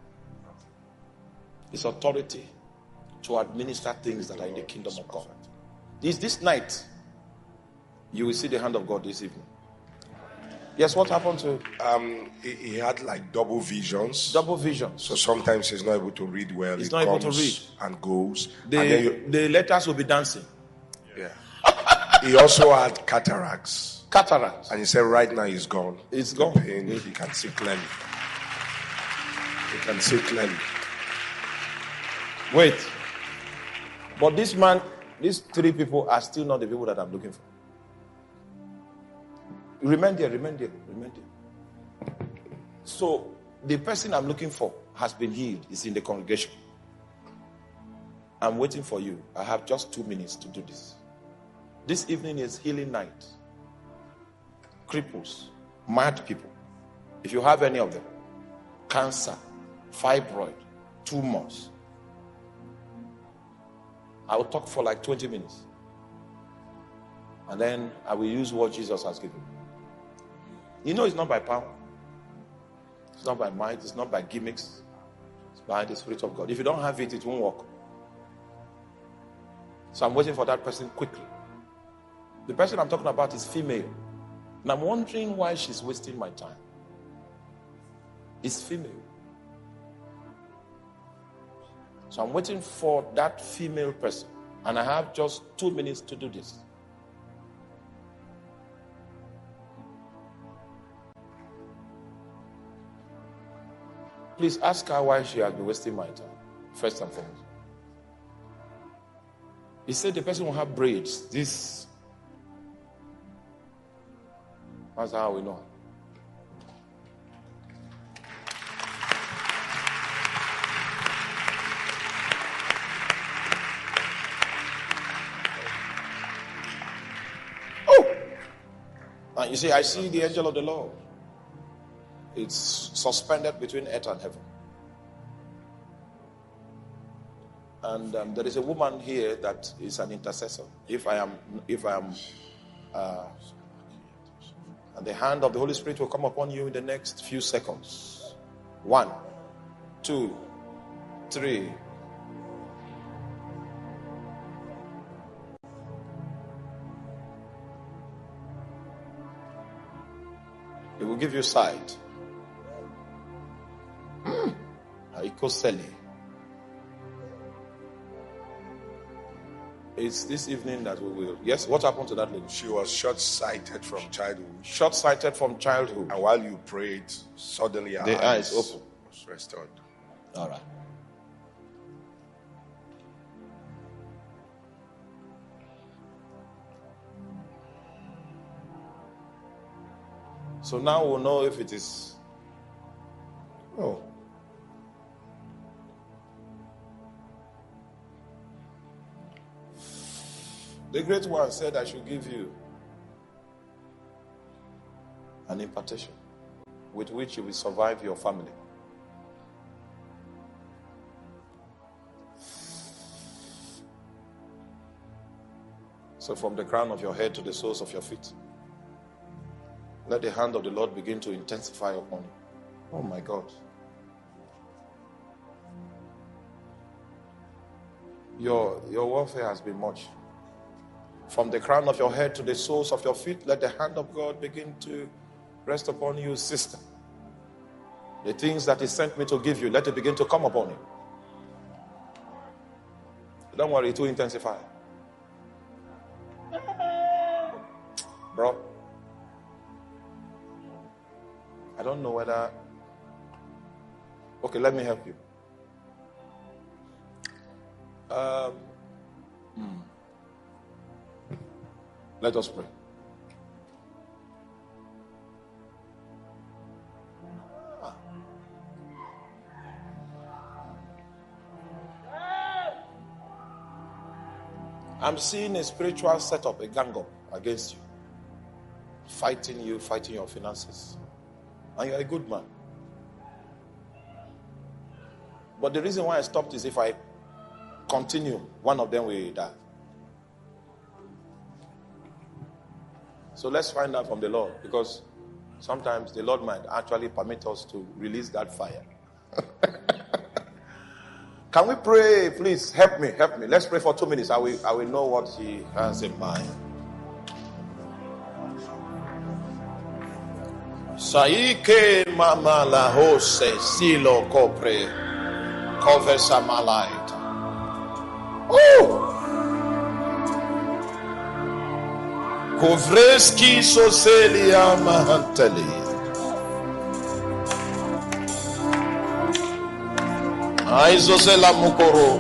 It's authority to administer things that are in the kingdom of God. This, this night, you will see the hand of God this evening. Yes, what happened to him? Um, he, he had like double visions. Double visions. So sometimes he's not able to read well. He's he not able comes to read. And goes. The, and then you, the letters will be dancing. Yeah. He also had cataracts. Cataracts. And he said right now he's gone. It's The gone. pain, he can see clearly. He can see clearly. Wait. But this man, these three people are still not the people that I'm looking for. Remain there, remain there, remain there. So, the person I'm looking for has been healed. It's in the congregation. I'm waiting for you. I have just two minutes to do this. This evening is healing night. Cripples, mad people. If you have any of them, cancer, fibroid, tumors. I will talk for like twenty minutes. And then I will use what Jesus has given. You know, it's not by power. It's not by might. It's not by gimmicks. It's by the Spirit of God. If you don't have it, it won't work. So I'm waiting for that person quickly. The person I'm talking about is female. And I'm wondering why she's wasting my time. It's female. So I'm waiting for that female person. And I have just two minutes to do this. Please ask her why she has been wasting my time. First and foremost. He said the person will have braids. This. That's how we know. Oh! And you see, I see the angel of the Lord. It's suspended between earth and heaven. And um, there is a woman here that is an intercessor. If I am, if I am, uh, and the hand of the Holy Spirit will come upon you in the next few seconds. One, two, three. It will give you sight. Haikoseli. It's this evening that we will. Yes, what happened to that lady? She was short-sighted from childhood. Short-sighted from childhood. And while you prayed, suddenly her the eyes, eyes open. Was restored. All right. So now we'll know if it is. Oh. The great one said, I should give you an impartation with which you will survive your family. So from the crown of your head to the soles of your feet, let the hand of the Lord begin to intensify upon you. Oh my God. Your, your warfare has been much. From the crown of your head to the soles of your feet, let the hand of God begin to rest upon you, sister. The things that He sent me to give you, let it begin to come upon you. Don't worry, it will intensify. Bro, I don't know whether... Okay, let me help you. Um... Hmm. Let us pray. I'm seeing a spiritual setup, a gang up against you. Fighting you, fighting your finances. And you're a good man. But the reason why I stopped is if I continue, one of them will die. So let's find out from the Lord, because sometimes the Lord might actually permit us to release that fire. Can we pray? Please help me, help me. Let's pray for two minutes. I will, I will know what He has in mind. Saike mama la hose silo kopre kovesa malaita. Oh! Kovreski soselia mahanteli. Aizosela mukoro.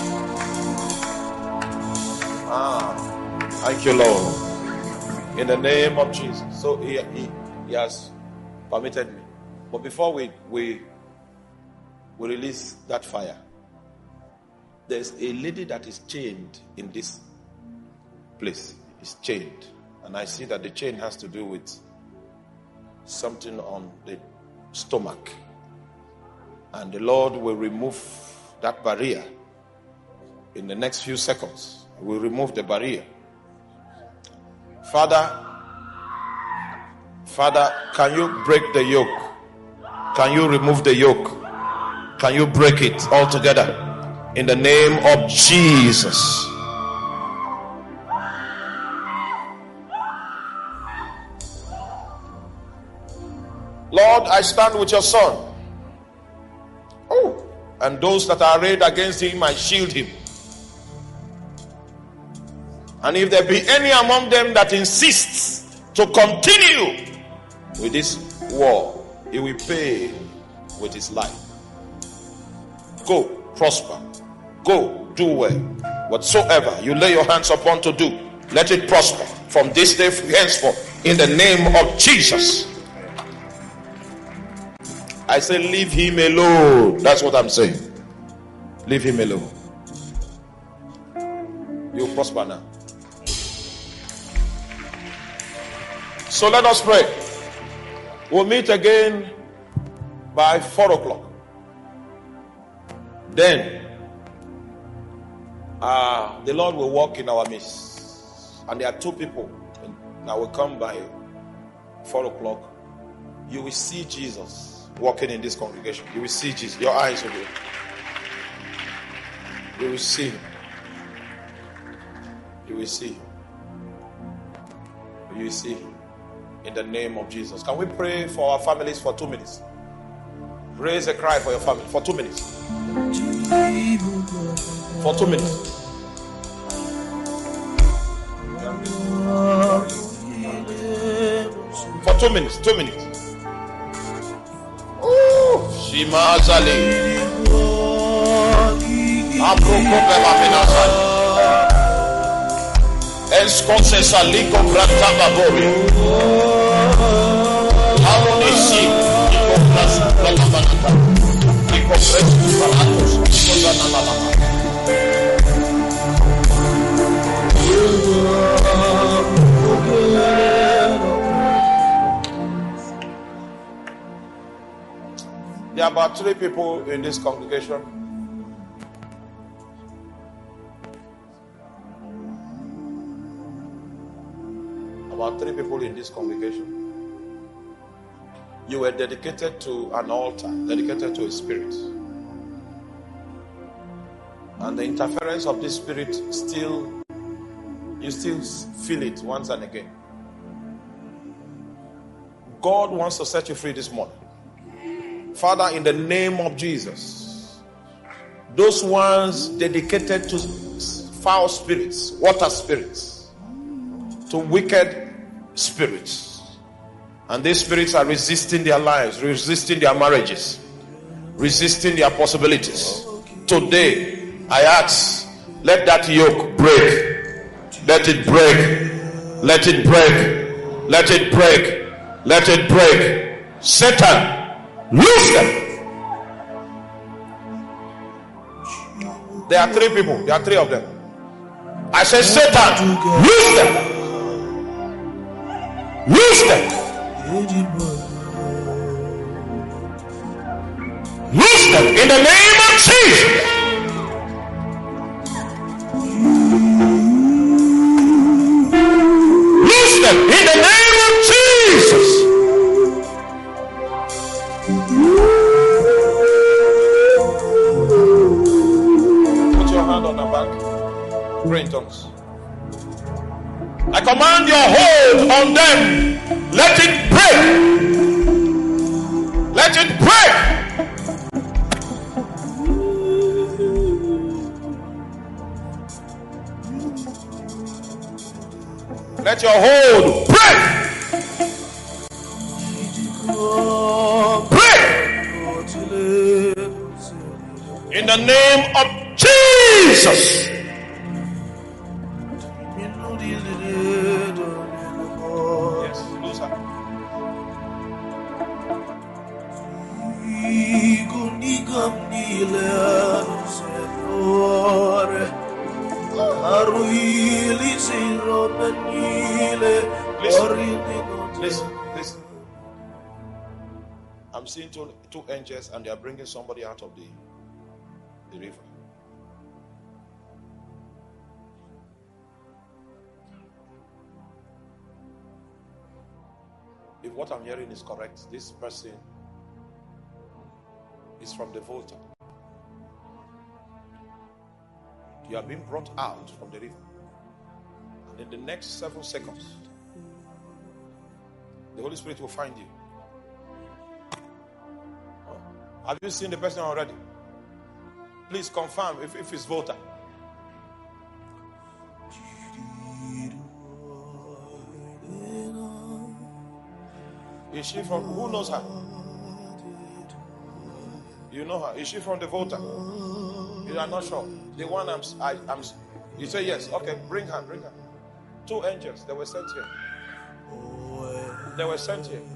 Ah, thank you, Lord. In the name of Jesus. So he, he, he has permitted me. But before we, we, we release that fire, there's a lady that is chained in this place. Is chained. And I see that the chain has to do with something on the stomach. And the Lord will remove that barrier in the next few seconds. He will remove the barrier. Father, Father, can you break the yoke? Can you remove the yoke? Can you break it altogether? In the name of Jesus. Lord, I stand with your son. Oh, and those that are arrayed against him, I shield him. And if there be any among them that insists to continue with this war, he will pay with his life. Go, prosper. Go, do well. Whatsoever you lay your hands upon to do, let it prosper from this day henceforth in the name of Jesus. I say leave him alone. That's what I'm saying. Leave him alone. You'll prosper now. So let us pray. We'll meet again by four o'clock. Then uh, the Lord will walk in our midst. And there are two people that will come by four o'clock. You will see Jesus walking in this congregation. You will see Jesus. Your eyes will be open. You will see him. You will see him. You will see him. In the name of Jesus. Can we pray for our families for two minutes? Raise a cry for your family for two minutes. For two minutes. For two minutes. Two minutes. Oh, Shima Zali. Abroko Bela Esconce Salico Branta Babobi. Harmonisi, Nico Brasa, Balabanata, Nico Frescus Balatos, Nico Zanalama. There are about three people in this congregation. About three people in this congregation. You were dedicated to an altar, dedicated to a spirit. And the interference of this spirit still, you still feel it once and again. God wants to set you free this morning. Father, in the name of Jesus, those ones dedicated to foul spirits, water spirits, to wicked spirits, and these spirits are resisting their lives, resisting their marriages, resisting their possibilities. Today I ask, let that yoke break. Let it break. Let it break. Let it break. Let it break. Satan, loose them. There are three people. There are three of them. I say, Satan, loose them. Loose them. Loose them in the name of Jesus. Loose them in the name of Jesus. Put your hand on the back. Pray in tongues. I command your hold on them. Let it break. Let it break. Let your hold break. Break. In the name of Jesus. Listen, listen, listen. I'm seeing two, two angels and they are bringing somebody out of the, the river. If what I'm hearing is correct, this person is from the Volta. You are being brought out from the river. And in the next several seconds, the Holy Spirit will find you. Have you seen the person already? Please confirm if, if it's voter. Is she from, who knows her? You know her. Is she from the voter? You are not sure. The one I'm, I, I'm, you say yes. Okay, bring her, bring her. Two angels, they were sent here. They were sent here.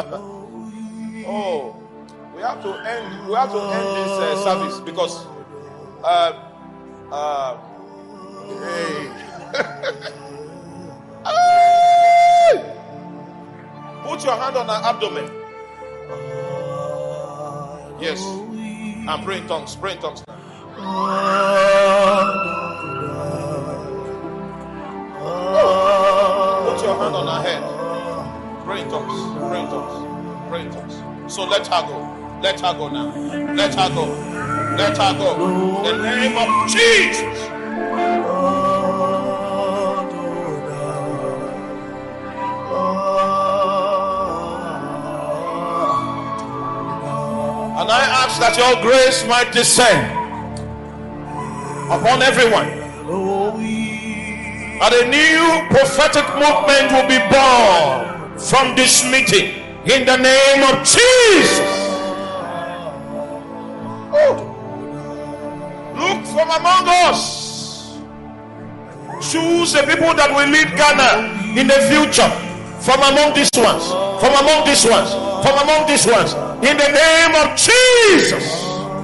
Oh, we have to end, we have to end this uh, service because, uh, uh, hey. Put your hand on her abdomen. Yes. And pray in tongues. Pray in tongues now. Put your hand on her head. Pray in tongues. Pray in tongues. Pray in tongues. So let her go. Let her go now. Let her go. Let her go. In the name of Jesus. And I ask that your grace might descend upon everyone. And a new prophetic movement will be born from this meeting in the name of Jesus. Oh. Look from among us. Choose the people that will lead Ghana in the future. From among these ones. From among these ones. From among these ones. In the name of Jesus.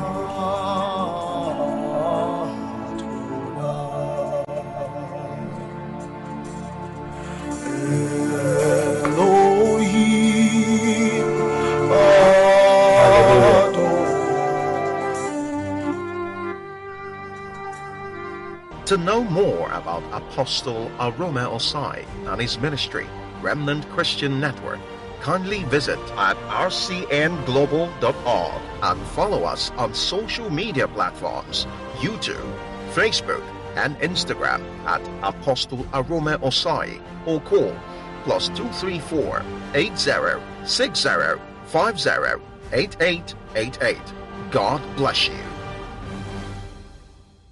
To know more about Apostle Arome Osayi and his ministry, Remnant Christian Network, kindly visit at r c n global dot org and follow us on social media platforms, YouTube, Facebook, and Instagram at Apostle Arome Osayi, or call plus two three four, eight zero, six zero, five zero, eight eight eight eight. God bless you.